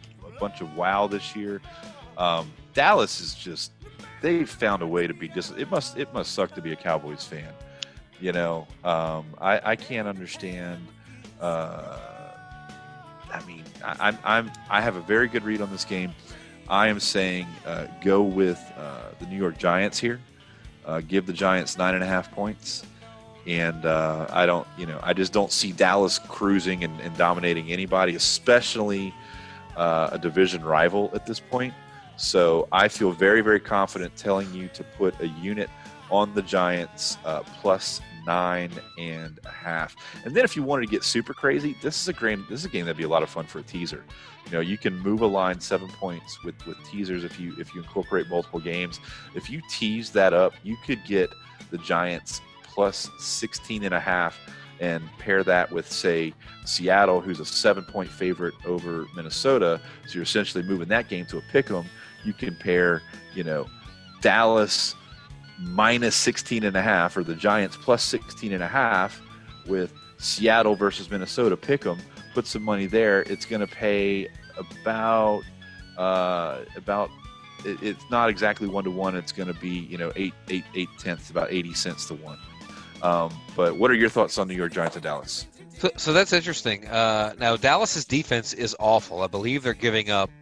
a bunch of wow this year. Um, Dallas is just they found a way to be dis. It must it must suck to be a Cowboys fan, you know. Um, I I can't understand. Uh, I mean, I, I'm I'm I have a very good read on this game. I am saying uh, go with uh, the New York Giants here. Uh, give the Giants nine and a half points. And uh, I don't, you know, I just don't see Dallas cruising and, and dominating anybody, especially uh, a division rival at this point. So I feel very, very confident telling you to put a unit on the Giants uh, plus nine and a half. And then if you wanted to get super crazy, this is a game. This is a game that'd be a lot of fun for a teaser. You know, you can move a line seven points with, with teasers if you if you incorporate multiple games. If you tease that up, you could get the Giants plus sixteen and a half and pair that with, say, Seattle, who's a seven-point favorite over Minnesota. So you're essentially moving that game to a pick 'em. You can pair, you know, Dallas minus sixteen and a half or the Giants plus sixteen and a half with Seattle versus Minnesota. Pick 'em, put some money there. It's going to pay about uh, about. It, it's not exactly one to one. It's going to be, you know, eight eight eight tenths, about eighty cents to one. Um, but what are your thoughts on New York Giants and Dallas? So, so that's interesting. Uh, now Dallas's defense is awful. I believe they're giving up.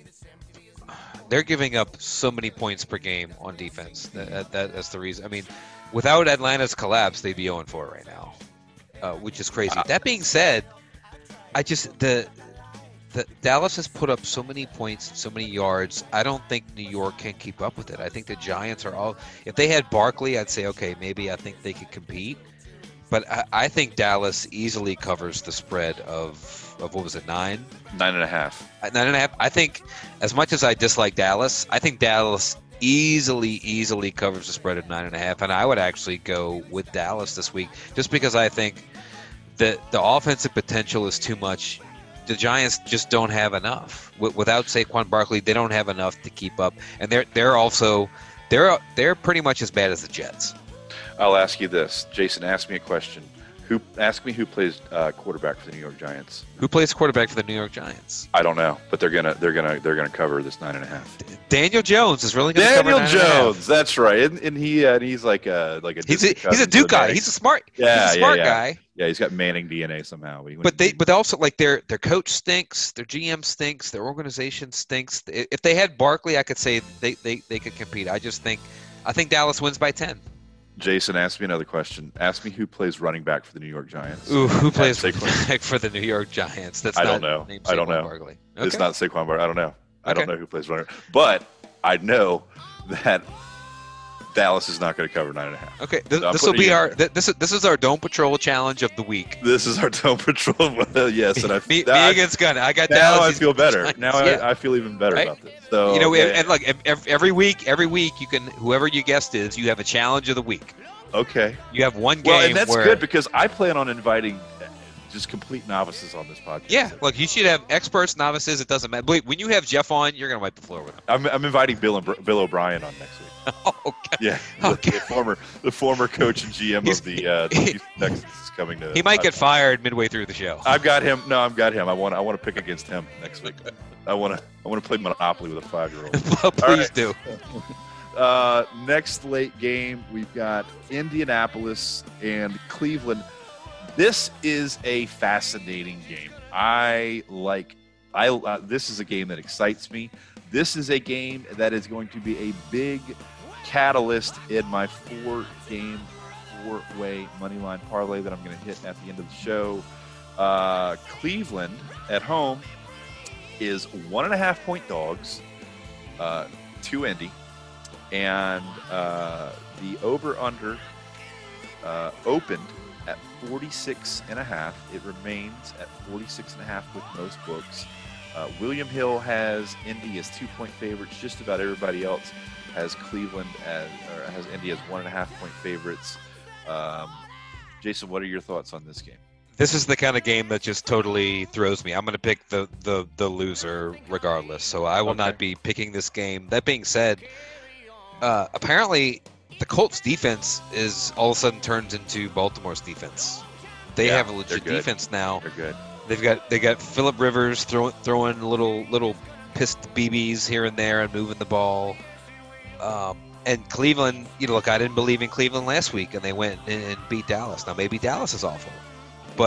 They're giving up so many points per game on defense. That, that that's the reason. I mean, without Atlanta's collapse, they'd be oh and four right now, uh, which is crazy. Uh, that being said, I just the the Dallas has put up so many points, so many yards. I don't think New York can keep up with it. I think the Giants are all. If they had Barkley, I'd say okay, maybe I think they could compete. But I, I think Dallas easily covers the spread of of what was it, nine? Nine and a half. Nine and a half. I think, as much as I dislike Dallas, I think Dallas easily, easily covers the spread of nine and a half. And I would actually go with Dallas this week, just because I think that the offensive potential is too much. The Giants just don't have enough. Without Saquon Barkley, they don't have enough to keep up. And they're they're also they're they're pretty much as bad as the Jets. I'll ask you this, Jason. Ask me a question. Who ask me who plays uh, quarterback for the New York Giants? Who plays quarterback for the New York Giants? I don't know, but they're gonna they're gonna they're gonna cover this nine and a half. Daniel Jones is really gonna Daniel cover nine Jones. That's right, and, and he uh, and he's like a like a he's a, he's a Duke guy. He's a smart yeah he's a smart yeah, yeah. guy. Yeah, he's got Manning D N A somehow. But, but they but also like their their coach stinks, their G M stinks, their organization stinks. If they had Barkley, I could say they, they, they could compete. I just think I think Dallas wins by ten. Jason, ask me another question. Ask me who plays running back for the New York Giants. Ooh, who plays running back for the New York Giants? That's I not don't know. named I don't Saquon know. Barkley. It's Okay. not Saquon Barkley. I don't know. I Okay. don't know who plays running. But I know that Dallas is not going to cover nine and a half. Okay, this, So I'm this will putting be it in our there. th- this is this is our Dome Patrol challenge of the week. This is our Dome Patrol. yes, and I, me, now, me against Gunn. I got now Dallas. I he's feel better. Giants. Now Yeah. I, I feel even better Right? about this. So You know, okay. and look, ev- every week, every week you can whoever your guest is, you have a challenge of the week. okay. You have one game Well, and that's where, good because I plan on inviting just complete novices on this podcast. yeah, look, you should have experts, novices. It doesn't matter. But when you have Jeff on, you're gonna wipe the floor with him. I'm, I'm inviting Bill and Br- Bill O'Brien on next week. Oh, okay. Yeah, Okay. the, the former the former coach and G M He's- of the, uh, the Houston Texans is coming to. He might get I- fired midway through the show. I've got him. No, I've got him. I want. I want to pick against him next week. I want to. I want to play Monopoly with a five-year-old. Please right. do. Uh, next late game, we've got Indianapolis and Cleveland. This is a fascinating game. I like. I. Uh, this is a game that excites me. This is a game that is going to be a big catalyst in my four-game, four-way money line parlay that I'm going to hit at the end of the show. Uh, Cleveland at home is one and a half point dogs uh, to Indy, and uh, the over/under uh, opened at forty-six and a half. It remains at forty-six and a half with most books. Uh, William Hill has Indy as two-point favorites. Just about everybody else has Cleveland as, or has Indy as one and a half point favorites. Um, Jason, what are your thoughts on this game? This is the kind of game that just totally throws me. I'm going to pick the, the, the loser regardless, so I will Okay. not be picking this game. That being said, uh, apparently the Colts defense is all of a sudden turns into Baltimore's defense. They Yeah, have a they're legit good. defense now. They're good. They've got they got Phillip Rivers throwing throwing little little pissed B Bs here and there and moving the ball. Um, and Cleveland, you know, look, I didn't believe in Cleveland last week, and they went and, and beat Dallas. Now maybe Dallas is awful, but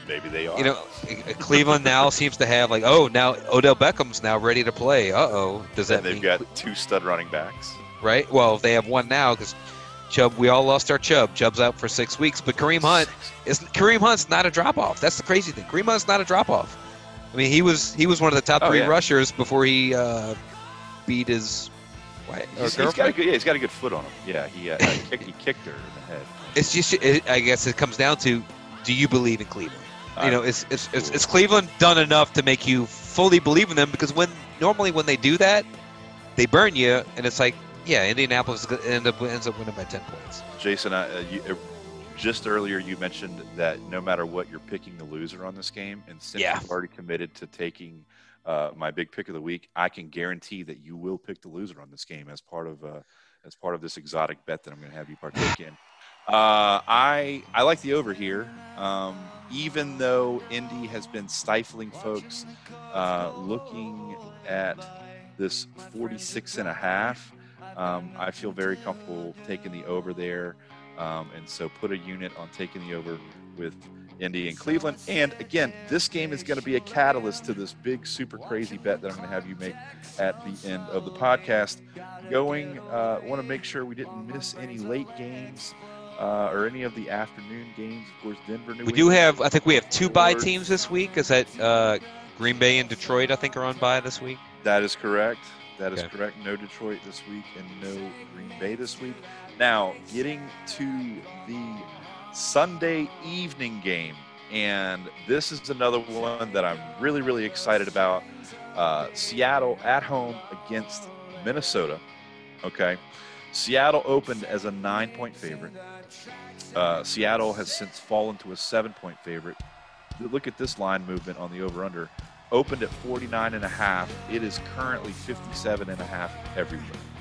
Maybe they are. You know, Cleveland now seems to have like, oh, now Odell Beckham's now ready to play. Uh oh, does that and they've mean got two stud running backs? Right. Well, they have one now because Chubb. We all lost our Chubb. Chubb's out for six weeks, but Kareem Hunt is Kareem Hunt's not a drop off. That's the crazy thing. Kareem Hunt's not a drop off. I mean, he was he was one of the top Oh, three yeah. rushers before he uh, beat his wife. or He's, he's got a girlfriend. good, yeah, he's got a good foot on him. Yeah, he uh, he, kicked, he kicked her in the head. It's just, it, I guess, it comes down to, do you believe in Cleveland? You know, it's it's, it's it's Cleveland done enough to make you fully believe in them? Because when normally when they do that, they burn you, and it's like, yeah, Indianapolis end up ends up winning by ten points. Jason, uh, you, uh, just earlier you mentioned that no matter what, you're picking the loser on this game, and since Yeah. you've already committed to taking uh, my big pick of the week, I can guarantee that you will pick the loser on this game as part of uh, as part of this exotic bet that I'm going to have you partake in. Uh, I I like the over here, um, even though Indy has been stifling folks. Uh, looking at this forty-six and a half, um, I feel very comfortable taking the over there, um, and so put a unit on taking the over with Indy and Cleveland. And again, this game is going to be a catalyst to this big, super crazy bet that I'm going to have you make at the end of the podcast. Going, uh, want to make sure we didn't miss any late games. Uh, or any of the afternoon games. Of course, Denver, New We do England, have, I think we have two bye Lord. teams this week. Is that uh, Green Bay and Detroit, I think, are on bye this week? That is correct. That is Okay. correct. No Detroit this week and no Green Bay this week. Now, getting to the Sunday evening game, and this is another one that I'm really, really excited about. Uh, Seattle at home against Minnesota. Okay. Seattle opened as a nine-point favorite. Uh, Seattle has since fallen to a seven-point favorite. Look at this line movement on the over-under. Opened at forty-nine and a half. It is currently fifty-seven and a half everywhere.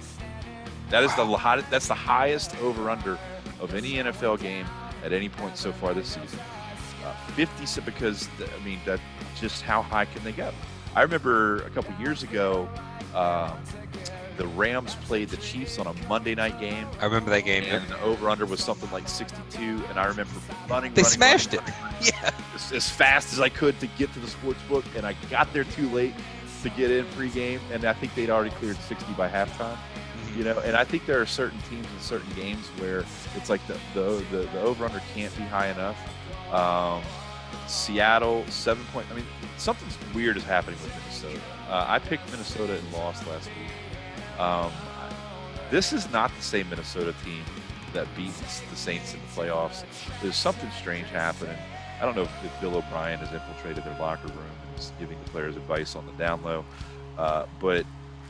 That is the high, that's the highest over-under of any N F L game at any point so far this season. Uh, fifty, because I mean, that just how high can they go? I remember a couple years ago, um, the Rams played the Chiefs on a Monday night game, I remember that game. and the over-under was something like sixty-two. And I remember running, They running, smashed running, it. running, Yeah. as, as fast as I could to get to the sports book, and I got there too late to get in pregame, and I think they'd already cleared sixty by halftime. You know, and I think there are certain teams in certain games where it's like the the the, the over/under can't be high enough. Um, Seattle seven point. I mean, something weird is happening with Minnesota. Uh, I picked Minnesota and lost last week. Um, this is not the same Minnesota team that beat the Saints in the playoffs. There's something strange happening. I don't know if, if Bill O'Brien has infiltrated their locker room and is giving the players advice on the down low, uh, but.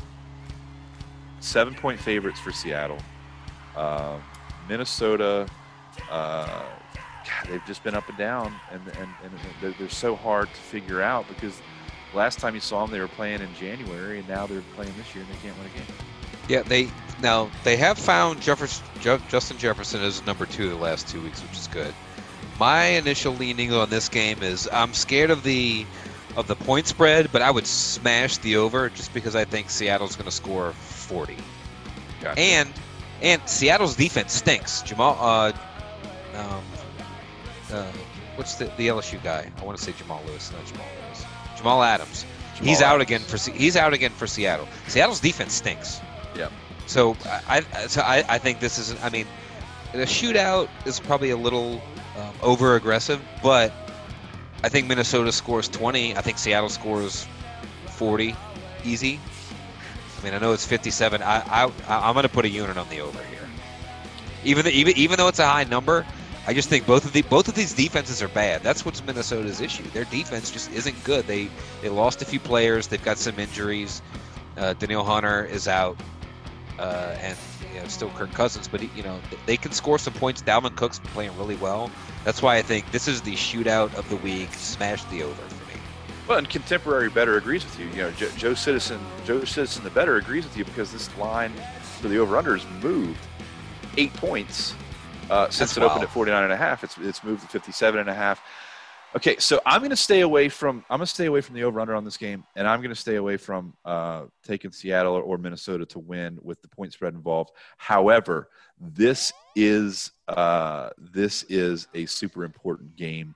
Seven-point favorites for Seattle. Uh, Minnesota, uh, God, they've just been up and down, and, and, and they're, they're so hard to figure out because last time you saw them, they were playing in January, and now they're playing this year, and they can't win a game. Yeah, they now they have found Jefferson, Justin Jefferson as number two the last two weeks, which is good. My initial leaning on this game is I'm scared of the of the point spread, but I would smash the over just because I think Seattle's going to score forty. Gotcha. And and Seattle's defense stinks. Jamal, uh, um, uh, what's the, the L S U guy? I want to say Jamal Lewis, not Jamal Lewis. Jamal Adams. Jamal he's out Adams. again for Se- he's out again for Seattle. Seattle's defense stinks. Yep. So I, I so I, I think this is. I mean, the shootout is probably a little um, over aggressive, but I think Minnesota scores twenty. I think Seattle scores forty, easy. I mean, I know it's fifty-seven. I, I I'm going to put a unit on the over here. Even the, even even though it's a high number, I just think both of the both of these defenses are bad. That's what's Minnesota's issue. Their defense just isn't good. They they lost a few players. They've got some injuries. Uh, Danielle Hunter is out, uh, and you know, still Kirk Cousins. But he, you know they can score some points. Dalvin Cook's been playing really well. That's why I think this is the shootout of the week. Smash the over for me. Well, and contemporary better agrees with you. You know, Joe, Joe Citizen, Joe Citizen, the better agrees with you because this line for the over/under has moved eight points uh, since That's it opened wild. at forty-nine and a half. It's it's moved to fifty-seven and a half. Okay, so I'm going to stay away from I'm going to stay away from the over/under on this game, and I'm going to stay away from uh, taking Seattle or, or Minnesota to win with the point spread involved. However, this is uh, this is a super important game.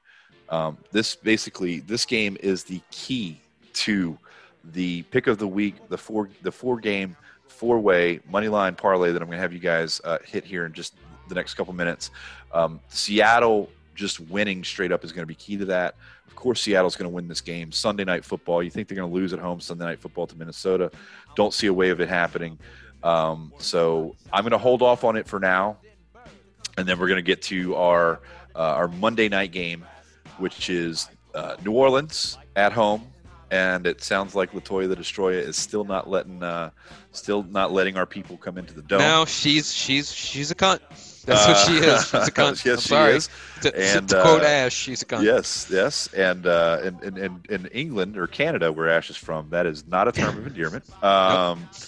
Um, this basically, this game is the key to the pick of the week, the four, the four game, four way money line parlay that I'm going to have you guys uh, hit here in just the next couple minutes. Um, Seattle just winning straight up is going to be key to that. Of course, Seattle's going to win this game. Sunday night football. You think they're going to lose at home Sunday night football to Minnesota? Don't see a way of it happening. Um, so I'm going to hold off on it for now, and then we're going to get to our uh, our Monday night game, which is uh, New Orleans at home. And it sounds like Latoya the Destroyer is still not letting, uh, still not letting our people come into the dome. No, she's she's she's a cunt. That's what she is. She's a cunt. yes, I'm sorry. she is. To, and, to quote uh, Ash, she's a cunt. Yes, yes. And uh, in, in, in, in England or Canada, where Ash is from, that is not a term of endearment. Um, nope.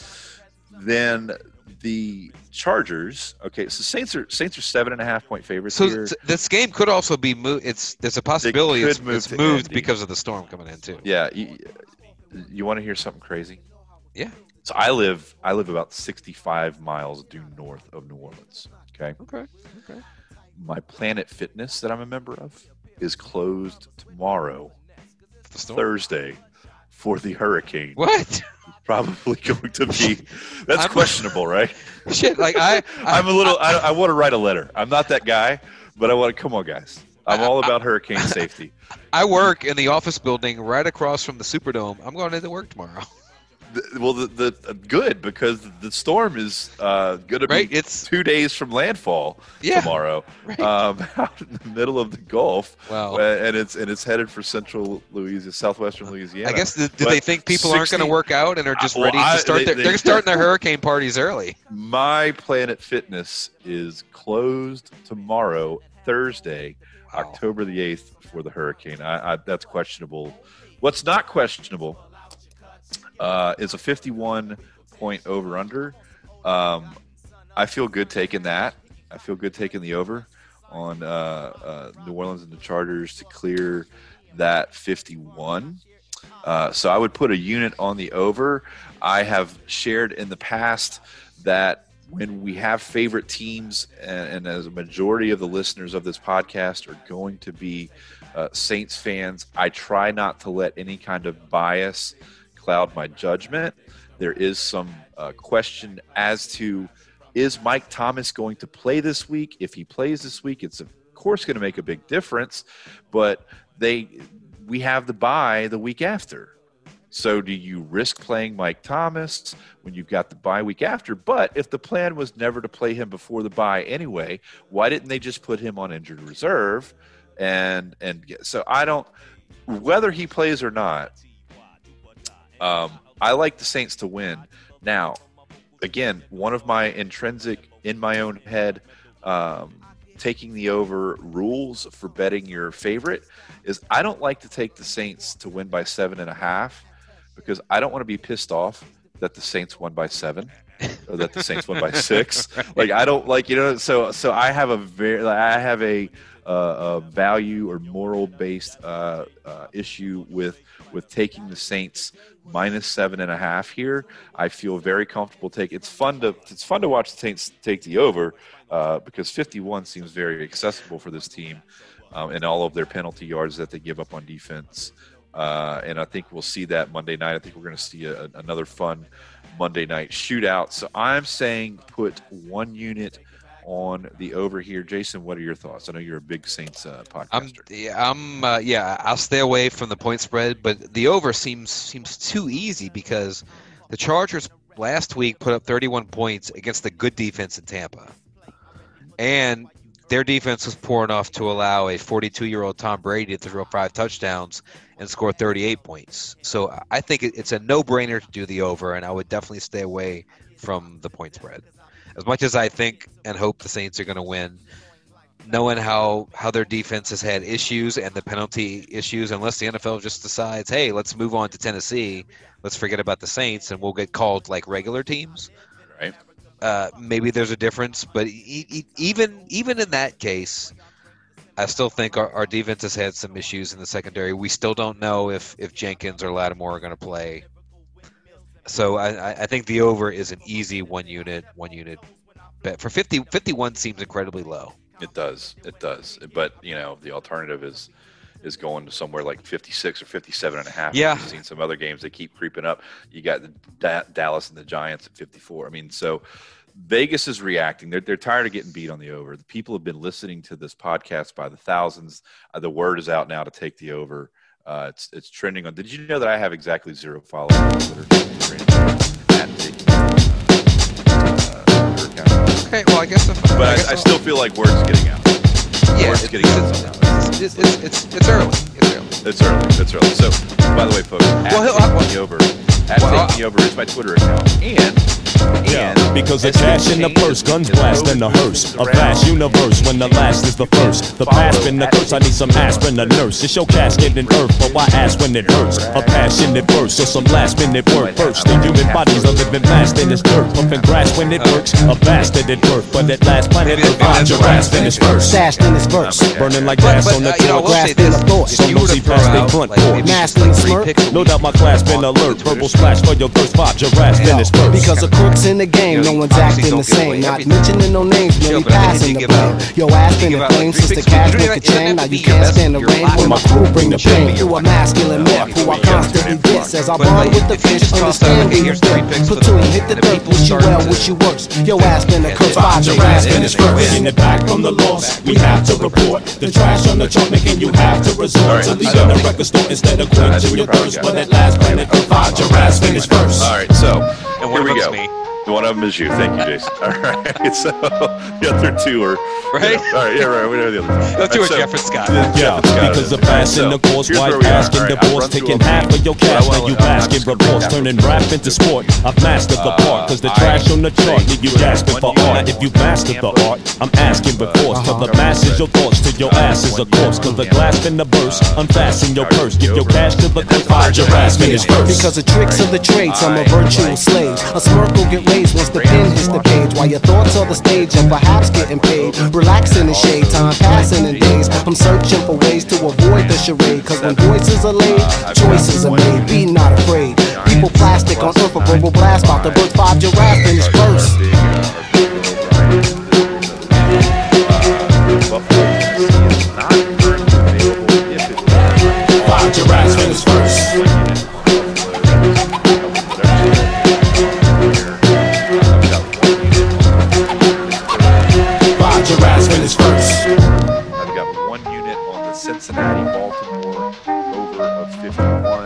Then the Chargers. Okay, so Saints are Saints are seven and a half point favorites so here. So this game could also be moved. It's there's a possibility it's, move it's moved Indy. because of the storm coming in too. Yeah. You, you want to hear something crazy? Yeah. So I live I live about sixty-five miles due north of New Orleans. Okay. Okay. Okay. My Planet Fitness that I'm a member of is closed tomorrow, Thursday, for the hurricane. What? Probably going to be. That's I'm, questionable, right? Shit. Like I. I I'm a little. I, I want to write a letter. I'm not that guy, but I want to. Come on, guys. I'm all about hurricane safety. I work in the office building right across from the Superdome. I'm going into work tomorrow. The, well, the, the uh, good because the storm is uh, going to right? be it's, two days from landfall yeah, tomorrow, right. um, out in the middle of the Gulf. Wow. Uh, and it's and it's headed for central Louisiana, southwestern Louisiana. I guess did, did they think people sixty, aren't going to work out and are just well, ready I, to start? They, their, they, they're starting their hurricane parties early. My Planet Fitness is closed tomorrow, Thursday, wow. October the eighth, for the hurricane. I, I, that's questionable. What's not questionable uh, is a fifty-one point over under. Um, I feel good taking that. I feel good taking the over on uh, uh, New Orleans and the Chargers to clear that fifty-one. Uh, so I would put a unit on the over. I have shared in the past that when we have favorite teams, and, and as a majority of the listeners of this podcast are going to be uh, Saints fans, I try not to let any kind of bias cloud my judgment. There is some uh, question as to, is Mike Thomas going to play this week? If he plays this week, it's of course going to make a big difference, but they we have the bye the week after. So do you risk playing Mike Thomas when you've got the bye week after? But if the plan was never to play him before the bye anyway, why didn't they just put him on injured reserve? And and get, so I don't, whether he plays or not, um, I like the Saints to win. Now, again, one of my intrinsic, in my own head, um, taking the over rules for betting your favorite is I don't like to take the Saints to win by seven and a half because I don't want to be pissed off that the Saints won by seven or that the Saints won by six. Right. Like I don't like, you know, so, so I have a very, I have a, uh, a value or moral based uh, uh, issue with, with taking the Saints minus seven and a half here. I feel very comfortable taking. It's fun to it's fun to watch the Saints take the over uh, because fifty-one seems very accessible for this team um, and all of their penalty yards that they give up on defense. Uh, and I think we'll see that Monday night. I think we're going to see a, another fun Monday night shootout. So I'm saying put one unit on the over here. Jason, what are your thoughts? I know you're a big Saints uh, podcaster. I'm, yeah, I'm, uh, yeah, I'll stay away from the point spread, but the over seems seems too easy because the Chargers last week put up thirty-one points against the good defense in Tampa, and their defense was poor enough to allow a forty-two-year-old Tom Brady to throw five touchdowns and score thirty-eight points. So I think it's a no-brainer to do the over, and I would definitely stay away from the point spread. As much as I think and hope the Saints are going to win, knowing how, how their defense has had issues and the penalty issues, unless the N F L just decides, hey, let's move on to Tennessee, let's forget about the Saints, and we'll get called like regular teams. Right. Uh, maybe there's a difference, but e- e- even even in that case, I still think our, our defense has had some issues in the secondary. We still don't know if, if Jenkins or Lattimore are going to play. So I, I think the over is an easy one unit, one unit bet. For fifty, fifty-one seems incredibly low. It does. It does. But, you know, the alternative is is going to somewhere like fifty-six or fifty-seven and a half. Yeah. We've seen some other games that keep creeping up. You got the da- Dallas and the Giants at fifty-four. I mean, so Vegas is reacting. They're, they're tired of getting beat on the over. The people have been listening to this podcast by the thousands. Uh, the word is out now to take the over. Uh, it's it's trending on. Did you know that I have exactly zero followers on Twitter? Okay, well, I guess if, But I, I, guess I still feel like word's getting out. yeah, Word's it's, getting out it's, somehow. it's, it's, it's, it's, it's early. It's early. It's early. It's early. So, by the way, folks, at Well, Take well, Me Over, at well, Take Me Over is my Twitter account, and Yeah, and because the as cash they in the change purse, it, guns it's blast in the hearse. A vast universe when the last is the first. The past been the curse, I need some aspirin, a nurse. It's your casket in earth, but why ask when it hurts? A passionate verse or some last minute work first. The human body's a living blast in this dirt. Pumping grass when it works, a bastard at birth. But at last planet Earth, find your ass finish first. Stashed in his verse. Burning like But, gas but on the uh, you know, I floor. will say grasping this. the thought. If you were to Some throw past they out, front like, porch. maybe just Masculine like three smirk. picks a No week doubt my class been on alert. the Purple Twitter splash for your thirst spot. Giraffes Yo, finish first. because of crooks in the game, You know, no one's obviously acting don't the give same. away Not everything. mentioning no names, Sure, merely but I mean, if passing you the give blame. out- Yo, ass you been give the out, like, flame three since the picks a week, cash you don't broke even- the you don't chain. have Now to you be can't your stand the best- rain your when my live crew bring the show pain. me To your a masculine live. myth, who I Yeah, yeah, constantly yeah. diss as I But, bond like, with the if you fish. just toss out, Understand okay, we here's the three picks for the platoon, week, hit the and then dirt, people wish you start well, to- wish you worse. Yo, ass been the Yeah, curse, they- five they- your ass they- finish they- first. they- Bringing it back from the loss, we have to report the trash on the chart, making you have to resort to leaving the record store instead of quenching your thirst. But at last, planet Earth, find your ass finish first. all right. So And here one we of go. them's me. One of them is you. Thank you, Jason. All right. So the other two are Right? Yeah, all right. Yeah. Right. We know the other two. Let's do All it, right, Jeff and Scott. Yeah, Yeah, Jeff and Scott because are the in. past in So, the course, here's where wife we are. asking All right, I'll divorce, run through taking them. half of your But I cash, wanna- now you I'm basking just gonna reports, recap turning real rap quick. into sport. I've mastered the Uh, part, cause the I trash on the chart, think leave you there's gasping one for unit art. If you on mastered the Tampa. art, I'm asking recourse, till the masses your thoughts, till your ass is a corpse, cause the glass in the burst, unfasten your purse, give your cash to the court, find your ass finish first. Because of tricks of the trades, I'm a virtual slave. A smirk will get raised once the pen hits the page. While your thoughts are the stage and perhaps getting paid. Relaxing in shade, time passing in days. I'm searching for ways to avoid the charade. Cause when voices are laid, choices are made. Be not afraid. People plastic on earth, a verbal blast about the birth five giraffe finish first. Find your ass finish first. Find your ass finish first. I've got one unit on the Cincinnati Baltimore over of fifty-one.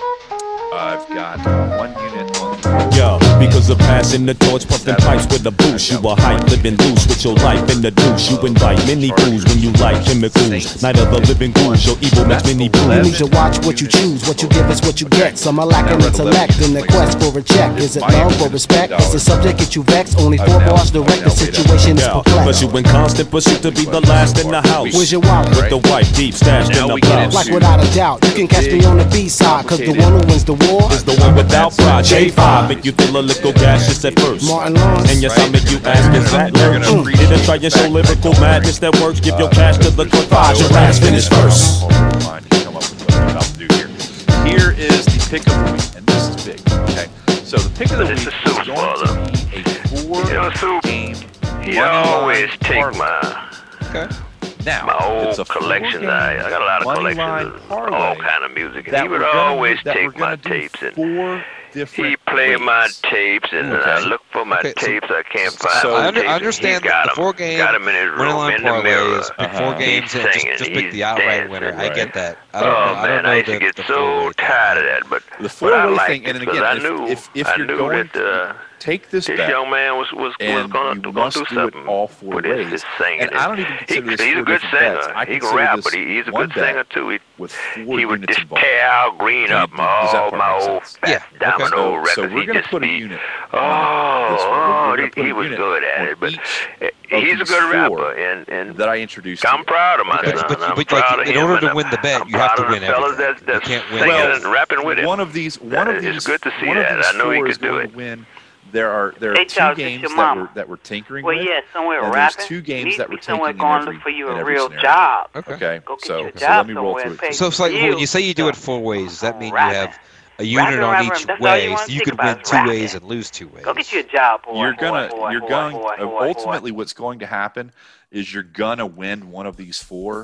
I've got one unit on the Yo, because of passing the torch, puffing pipes with a boost. You a hype, living loose with your life in the douche. You invite many fools when you like chemicals. Night of the living ghouls, your evil makes many You fools. need to watch what you choose, what you give is what you get. Some are lacking intellect in the quest for a check. Is it love or respect? Is the subject get you vexed? Only four bars direct, the situation is Yeah, cause you perplexed. in constant pursuit to be the last in the house. Where's your wallet? With the wife deep stashed in Now the we get blouse. Like without a doubt, you can catch me on the B-side. Cause the one who wins the war Is the one without pride. J five make you feel a little gaseous at first. Martin Lawrence. And yes, I make you ask, is that love? You're gonna Mm. Didn't try your show lyrical madness that works. Give your cash to the court, find your ass finish first. Come up with what I'm about to do here. Here is the pick of the week, and this is big. Okay, so the pick of the week This is is Soup, going brother. to be a You know, Soup, four-game. He money always line take parlay. my Okay. Now, my old it's a collections. four-game I, I got a lot of money collections line of parlay all kind of music, and that he would we're gonna- always that we're take my gonna do tapes and four different he played my ways. tapes, and Okay. I look for my Okay, so- tapes. I can't so find I my under- tapes. I and understand he got the 'em, four-game got 'em in his money room line in the parlay mirror. is pick Uh-huh. four games He's and just, singing, just pick he's the outright dancing, winner. I right. get that. I don't Oh know. I man, don't know I used the, to get the so four-way tired of that, but The but I four-way liked thing, it and because again, I if- knew if- if I you're knew going that uh, take this this back. young man was was, was And gonna, you gonna must do do it something all four with his, ways. his singing. And I don't even he, consider this he's four a good different singer. bets. I He can consider rap, this but he, he's a one good bet singer too. He, with four he would units just involved. tear Al Green Okay, up does that all part my make old sense? fat Yeah, okay. domino So, records. so we're He'd going to just put a be, unit. oh, on this one. We're- we're oh, gonna he, put a he was unit good at on it, but each uh, of he's a these good four rapper, and and that I introduced. I'm to proud of my Okay. son. But, I'm but proud like, of in him, order and to I'm- win the bet, I'm you have proud to of the win fellas everything. that, that's You can't win singing Well, and rapping with him. One of these, one of It's these, good to see one of that. these I know he four could is do going it. to win. There are there are Hey, two Charles, it's games your that mama. we're that we're tinkering Well, with. yeah, somewhere and rapping. there's two games Need that to we're be somewhere taking in going to every, look for you in a every real scenario. job. Okay. Okay, Go get so you a so job let me roll somewhere through and it. pay So it's like you. when you say you do it So, four ways, does that mean you rapping. have a unit Rapping, on rapping, each that's all you way, wanna so you think could about win is two rapping. ways and lose two ways. Go get you a job, boy. You're boy, gonna boy, you're boy, going boy, uh, boy, ultimately what's going to happen is you're gonna win one of these four.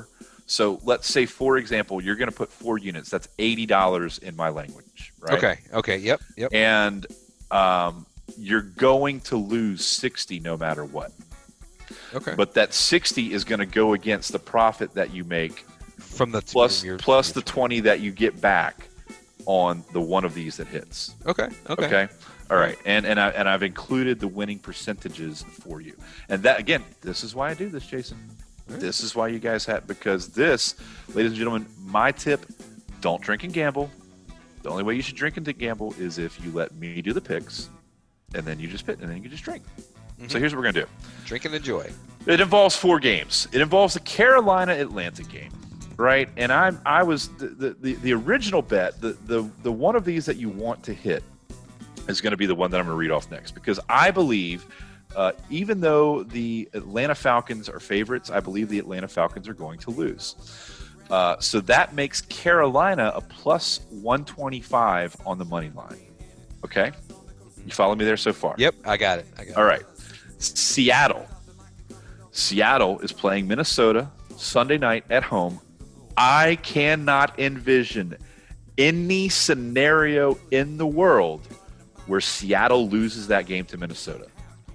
So let's say, for example, you're going to put four units. That's eighty dollars in my language, right? Okay. Okay. Yep. Yep. And um, you're going to lose sixty no matter what. Okay. But that sixty is going to go against the profit that you make From the plus your, plus your, the twenty that you get back on the one of these that hits. Okay. Okay. Okay. All right. And and I and I've included the winning percentages for you. And that again, this is why I do this, Jason. Right. This is why you guys have, because this, ladies and gentlemen, my tip: don't drink and gamble. The only way you should drink and gamble is if you let me do the picks, and then you just pit, and then you just drink. Mm-hmm. So here's what we're gonna do. Drink and enjoy. It involves four games. It involves the Carolina Atlanta game, right? And I I was the the, the, the original bet, the, the the one of these that you want to hit is going to be the one that I'm going to read off next, because I believe, uh, even though the Atlanta Falcons are favorites, I believe the Atlanta Falcons are going to lose. Uh, so that makes Carolina a plus one twenty-five on the money line. Okay? You follow me there so far? Yep. I got it. I got All it. right. Seattle. Seattle is playing Minnesota Sunday night at home. I cannot envision any scenario in the world where Seattle loses that game to Minnesota.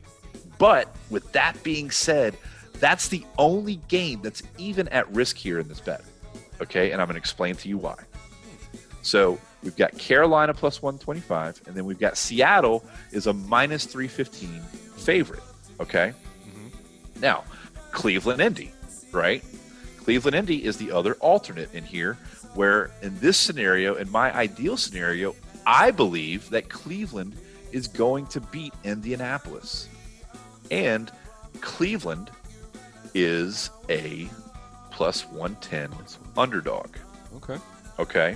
But with that being said, that's the only game that's even at risk here in this bet. Okay, and I'm going to explain to you why. So we've got Carolina plus one twenty-five, and then we've got Seattle is a minus three fifteen favorite. Okay? Mm-hmm. Now, Cleveland Indy, right? Cleveland Indy is the other alternate in here, where in this scenario, in my ideal scenario, I believe that Cleveland is going to beat Indianapolis. And Cleveland is a plus one ten underdog. Okay. Okay.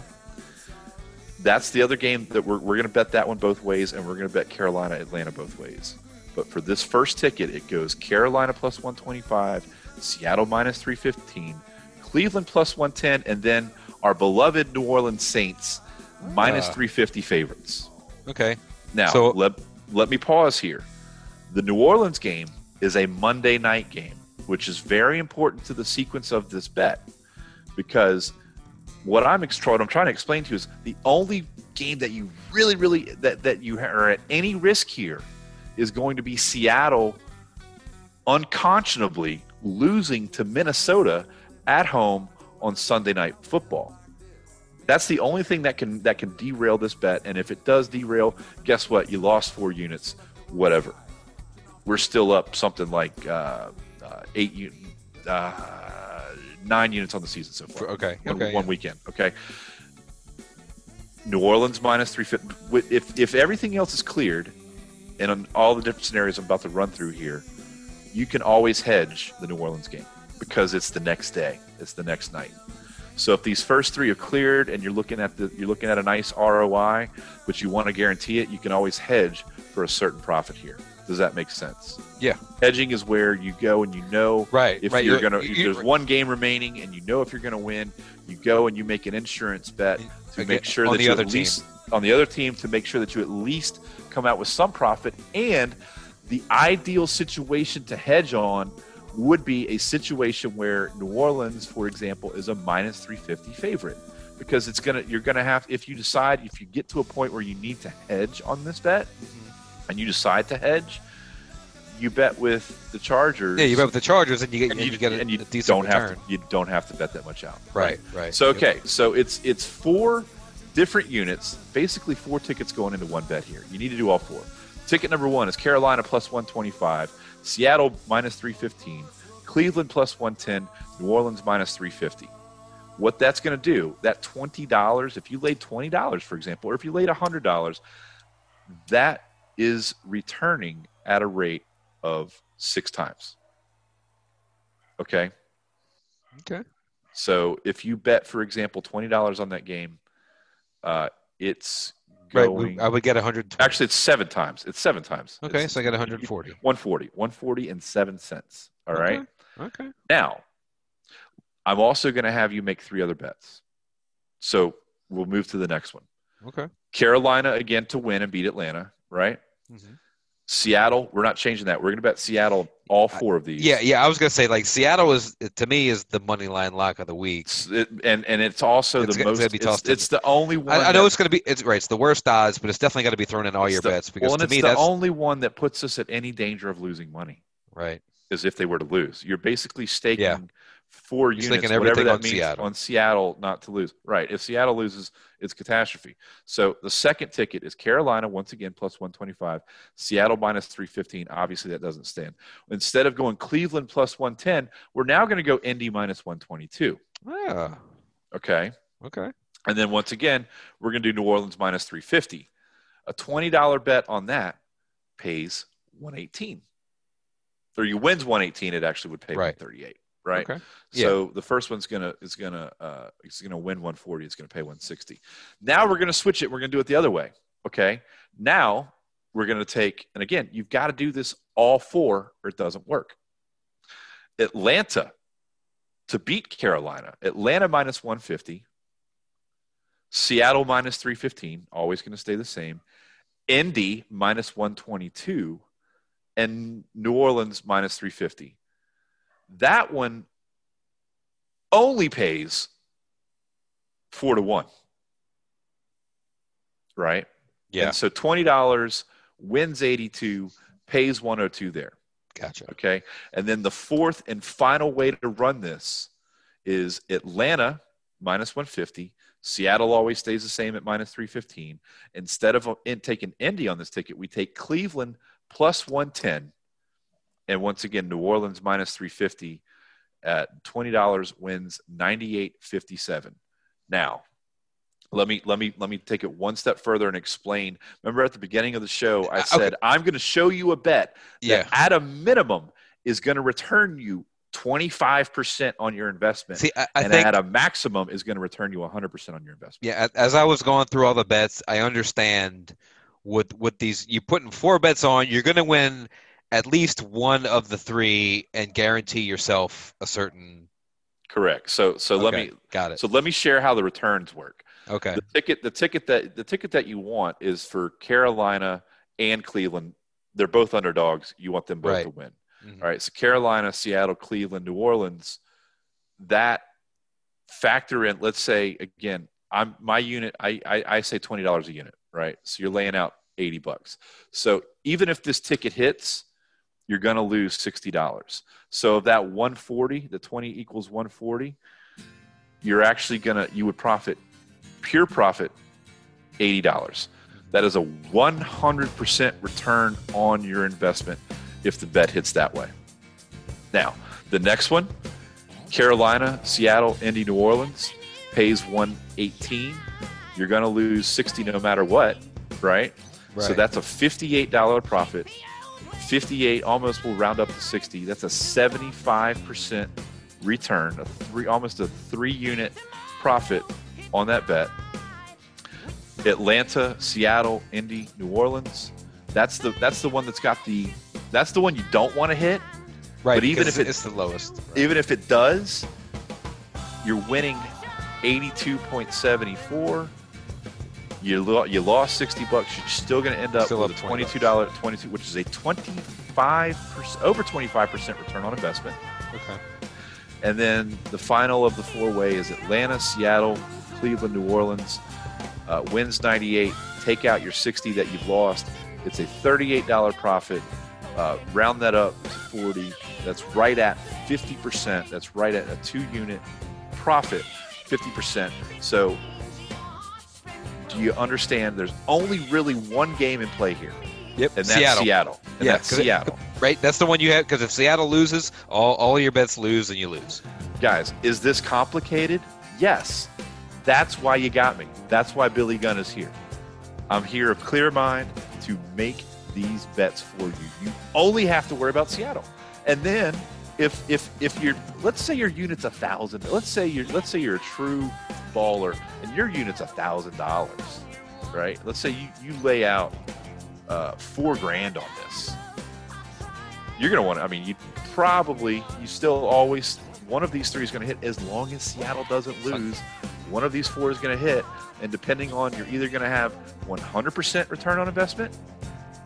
That's the other game that we're, we're going to bet that one both ways, and we're going to bet Carolina, Atlanta both ways. But for this first ticket, it goes Carolina plus one twenty-five, Seattle minus three fifteen, Cleveland plus one ten, and then our beloved New Orleans Saints minus Uh, three fifty favorites. Okay. Now, So- let, let me pause here. The New Orleans game is a Monday night game, which is very important to the sequence of this bet, because what I'm, ex- what I'm trying to explain to you is the only game that you really, really, that, that you are at any risk here is going to be Seattle unconscionably losing to Minnesota at home on Sunday Night Football. That's the only thing that can that can derail this bet. And if it does derail, guess what? You lost four units, whatever. We're still up something like uh, uh, eight, un- uh, nine units on the season so far. Okay. One, Okay. one yeah. weekend. Okay. New Orleans minus three fifty. If if everything else is cleared, and on all the different scenarios I'm about to run through here, you can always hedge the New Orleans game because it's the next day. It's the next night. So if these first three are cleared and you're looking at the you're looking at a nice R O I, but you want to guarantee it, you can always hedge for a certain profit here. Does that make sense? Yeah. Hedging is where you go and you know Right. if right. you're You're- gonna you- if you- there's one game remaining and you know if you're gonna win, you go and you make an insurance bet to Again, make sure on that the you other at least on the other team to make sure that you at least come out with some profit. And the ideal situation to hedge on would be a situation where New Orleans, for example, is a minus three fifty favorite, because it's gonna you're gonna have, if you decide, if you get to a point where you need to hedge on this bet and you decide to hedge, you bet with the Chargers. Yeah, you bet with the Chargers, and you get and and you, you get a, and you a decent don't return. have to you don't have to bet that much out. Right. Right. So Yep. okay, so it's it's four different units, basically four tickets going into one bet here. You need to do all four. Ticket number one is Carolina plus one twenty-five, Seattle minus three fifteen, Cleveland plus one ten, New Orleans minus three fifty. What that's going to do, that twenty dollars, if you laid twenty dollars, for example, or if you laid one hundred dollars, that is returning at a rate of six times. Okay? Okay. So if you bet, for example, twenty dollars on that game, uh, it's Right. going. we- I would get one hundred. Actually, it's seven times. It's seven times. Okay, It's so I got one hundred forty. one forty. one forty and seven cents. All right. Okay. Okay. Now, I'm also going to have you make three other bets. So we'll move to the next one. Okay. Carolina again to win and beat Atlanta, right? Mhm. Seattle, we're not changing that. We're going to bet Seattle all four of these. Yeah, yeah. I was gonna say like Seattle is to me is the money line lock of the week. It's, it, and and it's also It's the go- it's most. gonna be It's, tossed in. it's the only one. I, I know that- it's gonna be it's right. It's the worst odds, but it's definitely got to be thrown in all it's your the- bets because well, and to it's me the that's only one that puts us at any danger of losing money. right. Is if they were to lose. You're basically staking Yeah. four You're units, staking whatever everything that on means, Seattle. on Seattle not to lose. Right. If Seattle loses, it's catastrophe. So the second ticket is Carolina, once again, plus one twenty-five. Seattle minus three fifteen. Obviously, that doesn't stand. Instead of going Cleveland plus one ten, we're now going to go Indy minus one twenty-two. Yeah. Okay. Okay. And then once again, we're going to do New Orleans minus three fifty. A twenty dollars bet on that pays one eighteen. Or you wins one eighteen, it actually would pay Right. one thirty-eight, right? Okay. So the first one's gonna is gonna uh, it's gonna win one forty. It's gonna pay one sixty. Now we're gonna switch it. We're gonna do it the other way. Okay. Now we're gonna take, and again, you've got to do this all four, or it doesn't work. Atlanta to beat Carolina. Atlanta minus one fifty. Seattle minus three fifteen. Always gonna stay the same. Indy minus one twenty-two. And New Orleans minus three fifty. That one only pays four to one. Right? Yeah. And so twenty dollars wins eighty-two, pays one oh two there. Gotcha. Okay. And then the fourth and final way to run this is Atlanta minus one fifty. Seattle always stays the same at minus three fifteen. Instead of in, taking Indy on this ticket, we take Cleveland plus one ten. And once again, New Orleans minus three fifty at twenty dollars wins ninety-eight fifty-seven. Now, let me let me let me take it one step further and explain. Remember at the beginning of the show, I said Okay. I'm going to show you a bet that Yeah. at a minimum is going to return you twenty-five percent on your investment. See, I, I and think at a maximum is going to return you one hundred percent on your investment. yeah. As I was going through all the bets, I understand with with these you putting four bets on, you're going to win at least one of the three and guarantee yourself a certain. Correct. So so let Okay, me got it. so let me share how the returns work. Okay. The ticket the ticket that the ticket that you want is for Carolina and Cleveland. They're both underdogs. You want them both Right. to win. Mhm. All right. So Carolina, Seattle, Cleveland, New Orleans, that factor in, let's say again, I'm my unit, I I, I say twenty dollars a unit, right? So you're laying out eighty bucks. So even if this ticket hits, you're going to lose sixty dollars. So of that one forty, the twenty equals one forty, you're actually going to, you would profit, pure profit, eighty dollars. That is a one hundred percent return on your investment if the bet hits that way. Now, the next one, Carolina, Seattle, Indy, New Orleans, pays one eighteen. You're going to lose sixty no matter what, right? So Right. that's a fifty-eight dollars profit. fifty-eight, almost we'll round up to sixty. That's a seventy-five percent return, a three, almost a three unit profit on that bet. Atlanta, Seattle, Indy, New Orleans. That's the that's the one that's got the that's the one you don't want to hit. Right. but even because if it- it's the lowest. Right. Even if it does, you're winning eighty-two point seven four. You lo- you lost sixty bucks. You're still going to end up Still with up a twenty twenty-two dollars, twenty-two, which is a twenty-five percent, over twenty-five percent return on investment. Okay. And then the final of the four way is Atlanta, Seattle, Cleveland, New Orleans. Uh, wins ninety-eight. Take out your sixty that you've lost. It's a thirty-eight dollars profit. Uh, round that up to forty. That's right at fifty percent. That's right at a two unit profit, fifty percent. So do you understand? There's only really one game in play here, Yep. and that's Seattle. Seattle. And Yeah, that's 'cause it- Seattle. Right. That's the one you have because if Seattle loses, all all your bets lose and you lose. Guys, is this complicated? Yes. That's why you got me. That's why Billy Gunn is here. I'm here of clear mind to make these bets for you. You only have to worry about Seattle. And then if if if you're let's say your unit's a thousand, let's say you're let's say you're a true baller and your unit's a thousand dollars, right? Let's say you, you lay out uh, four grand on this. You're gonna want to, I mean, you probably you still always one of these three is gonna hit as long as Seattle doesn't lose. One of these four is gonna hit, and depending on you're either gonna have one hundred percent return on investment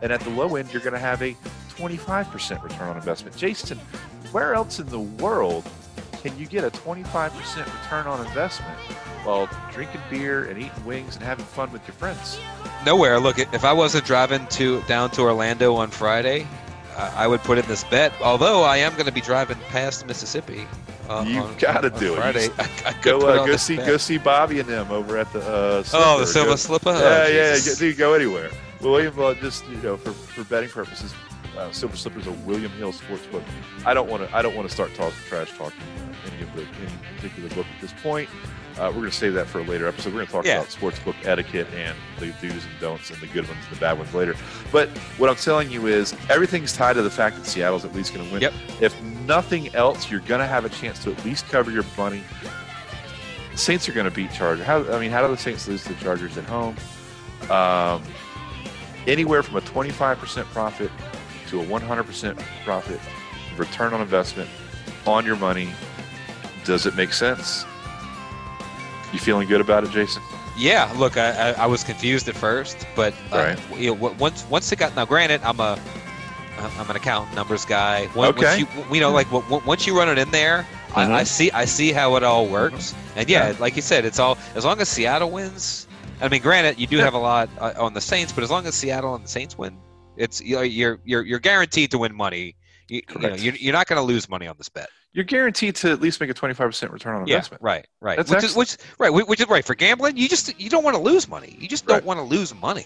and at the low end, you're going to have a twenty-five percent return on investment. Jason, where else in the world can you get a twenty-five percent return on investment while drinking beer and eating wings and having fun with your friends? Nowhere. Look, if I wasn't driving to down to Orlando on Friday, I would put in this bet. Although I am going to be driving past Mississippi. Uh, You've got to do Friday. it. I, I could Go, put uh, on go this see, bet. go see Bobby and them over at the. Uh, Oh, the Slipper. Silver Go- Slipper. Yeah, Oh, yeah. Jesus. Go, dude, go anywhere. William, uh, just you know, for, for betting purposes, uh, Silver Slipper's a William Hill sportsbook. I don't want to. I don't want to start talking trash talking uh, any of the any particular book at this point. Uh, we're going to save that for a later episode. We're going to talk Yeah. about sportsbook etiquette and the do's and don'ts and the good ones and the bad ones later. But what I'm telling you is everything's tied to the fact that Seattle's at least going to win. Yep. If nothing else, you're going to have a chance to at least cover your money. Saints are going to beat Chargers. How, I mean, how do the Saints lose to the Chargers at home? Um, anywhere from a twenty-five percent profit to a one hundred percent profit return on investment on your money. Does it make sense? You feeling good about it, Jason? Yeah, look, I, I, I was confused at first, but uh, Right. you know, w- once once it got now, granted, I'm a I'm an accountant, numbers guy. Once, Okay. Once you, you know, like w- w- once you run it in there, Mhm. I, I see I see how it all works. And yeah, Yeah. like you said, it's all as long as Seattle wins. I mean, granted, you do Yeah. have a lot uh, on the Saints, but as long as Seattle and the Saints win, it's you know, you're you're you're guaranteed to win money. You, you know, Correct. you're, you're not going to lose money on this bet. You're guaranteed to at least make a twenty-five percent return on Yeah, investment. right, right. That's which is which right, which which is right for gambling. You just you don't want to lose money. You just Right. don't want to lose money.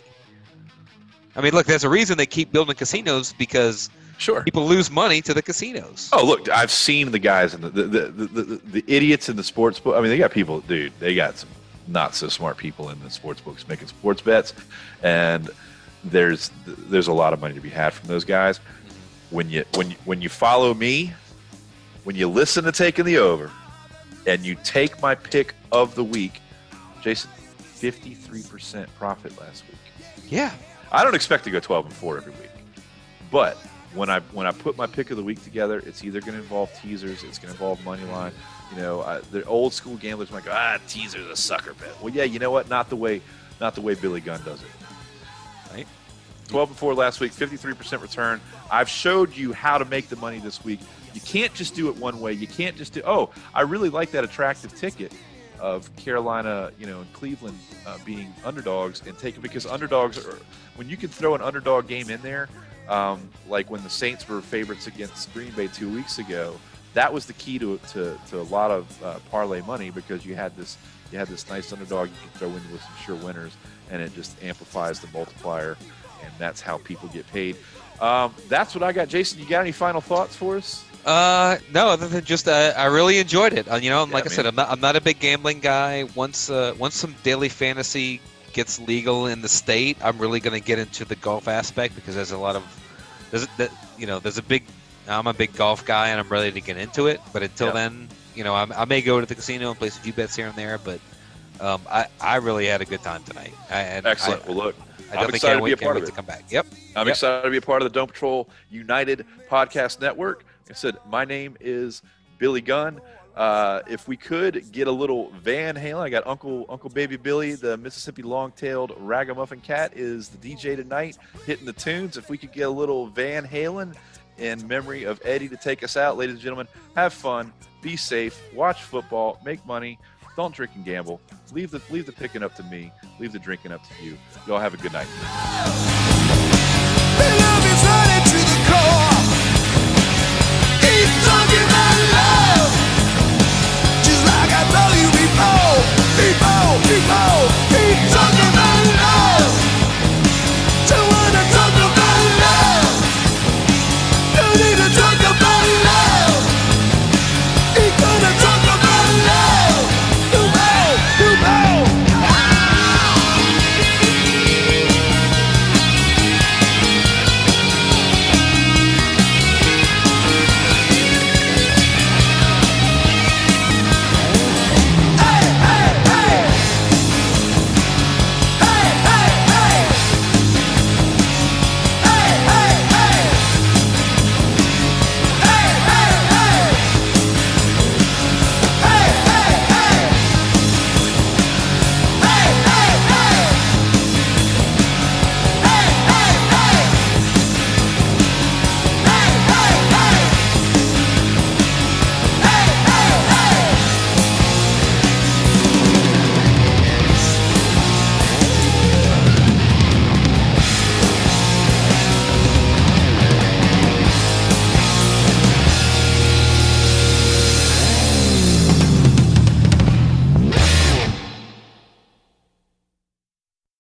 I mean, look, there's a reason they keep building casinos because Sure. people lose money to the casinos. Oh, look, I've seen the guys and the the, the, the, the, the idiots in the sports book. I mean, they got people, dude, they got some not so smart people in the sports books making sports bets. And there's there's a lot of money to be had from those guys. When you when you, when you follow me, when you listen to Taking the Over, and you take my pick of the week, Jason, fifty-three percent profit last week. Yeah, I don't expect to go twelve and four every week, but when I when I put my pick of the week together, it's either going to involve teasers, it's going to involve money line. You know, I, the old school gamblers might go, ah, teasers a sucker bet. Well, yeah, you know what? Not the way, not the way Billy Gunn does it. right. twelve and four last week, fifty-three percent return. I've showed you how to make the money this week. You can't just do it one way. You can't just do, oh, I really like that attractive ticket of Carolina, you know, and Cleveland uh, being underdogs and take it because underdogs are, when you can throw an underdog game in there, um, like when the Saints were favorites against Green Bay two weeks ago, that was the key to to, to a lot of uh, parlay money because you had this you had this nice underdog you can throw in with some sure winners, and it just amplifies the multiplier, and that's how people get paid. Um, that's what I got. Jason, you got any final thoughts for us? Uh, no, other than just uh, I really enjoyed it. Uh, you know, like Yeah, I said, man. I'm not I'm not a big gambling guy. Once uh, once some daily fantasy gets legal in the state, I'm really going to get into the golf aspect because there's a lot of there's that you know there's a big I'm a big golf guy and I'm ready to get into it. But until Yeah. then, you know, I, I may go to the casino and place a few bets here and there. But um, I I really had a good time tonight. I, and Excellent. I, well, look, I I'm definitely excited can't to be wait, a can't part wait of to it. come back. Yep. I'm Yep. excited to be a part of the Don't Patrol United Podcast Network. Like I said, my name is Billy Gunn. Uh, if we could get a little Van Halen, I got Uncle Uncle Baby Billy, the Mississippi long-tailed ragamuffin cat, is the D J tonight, hitting the tunes. If we could get a little Van Halen in memory of Eddie to take us out, ladies and gentlemen, have fun, be safe, watch football, make money, don't drink and gamble. Leave the leave the picking up to me, leave the drinking up to you. Y'all have a good night.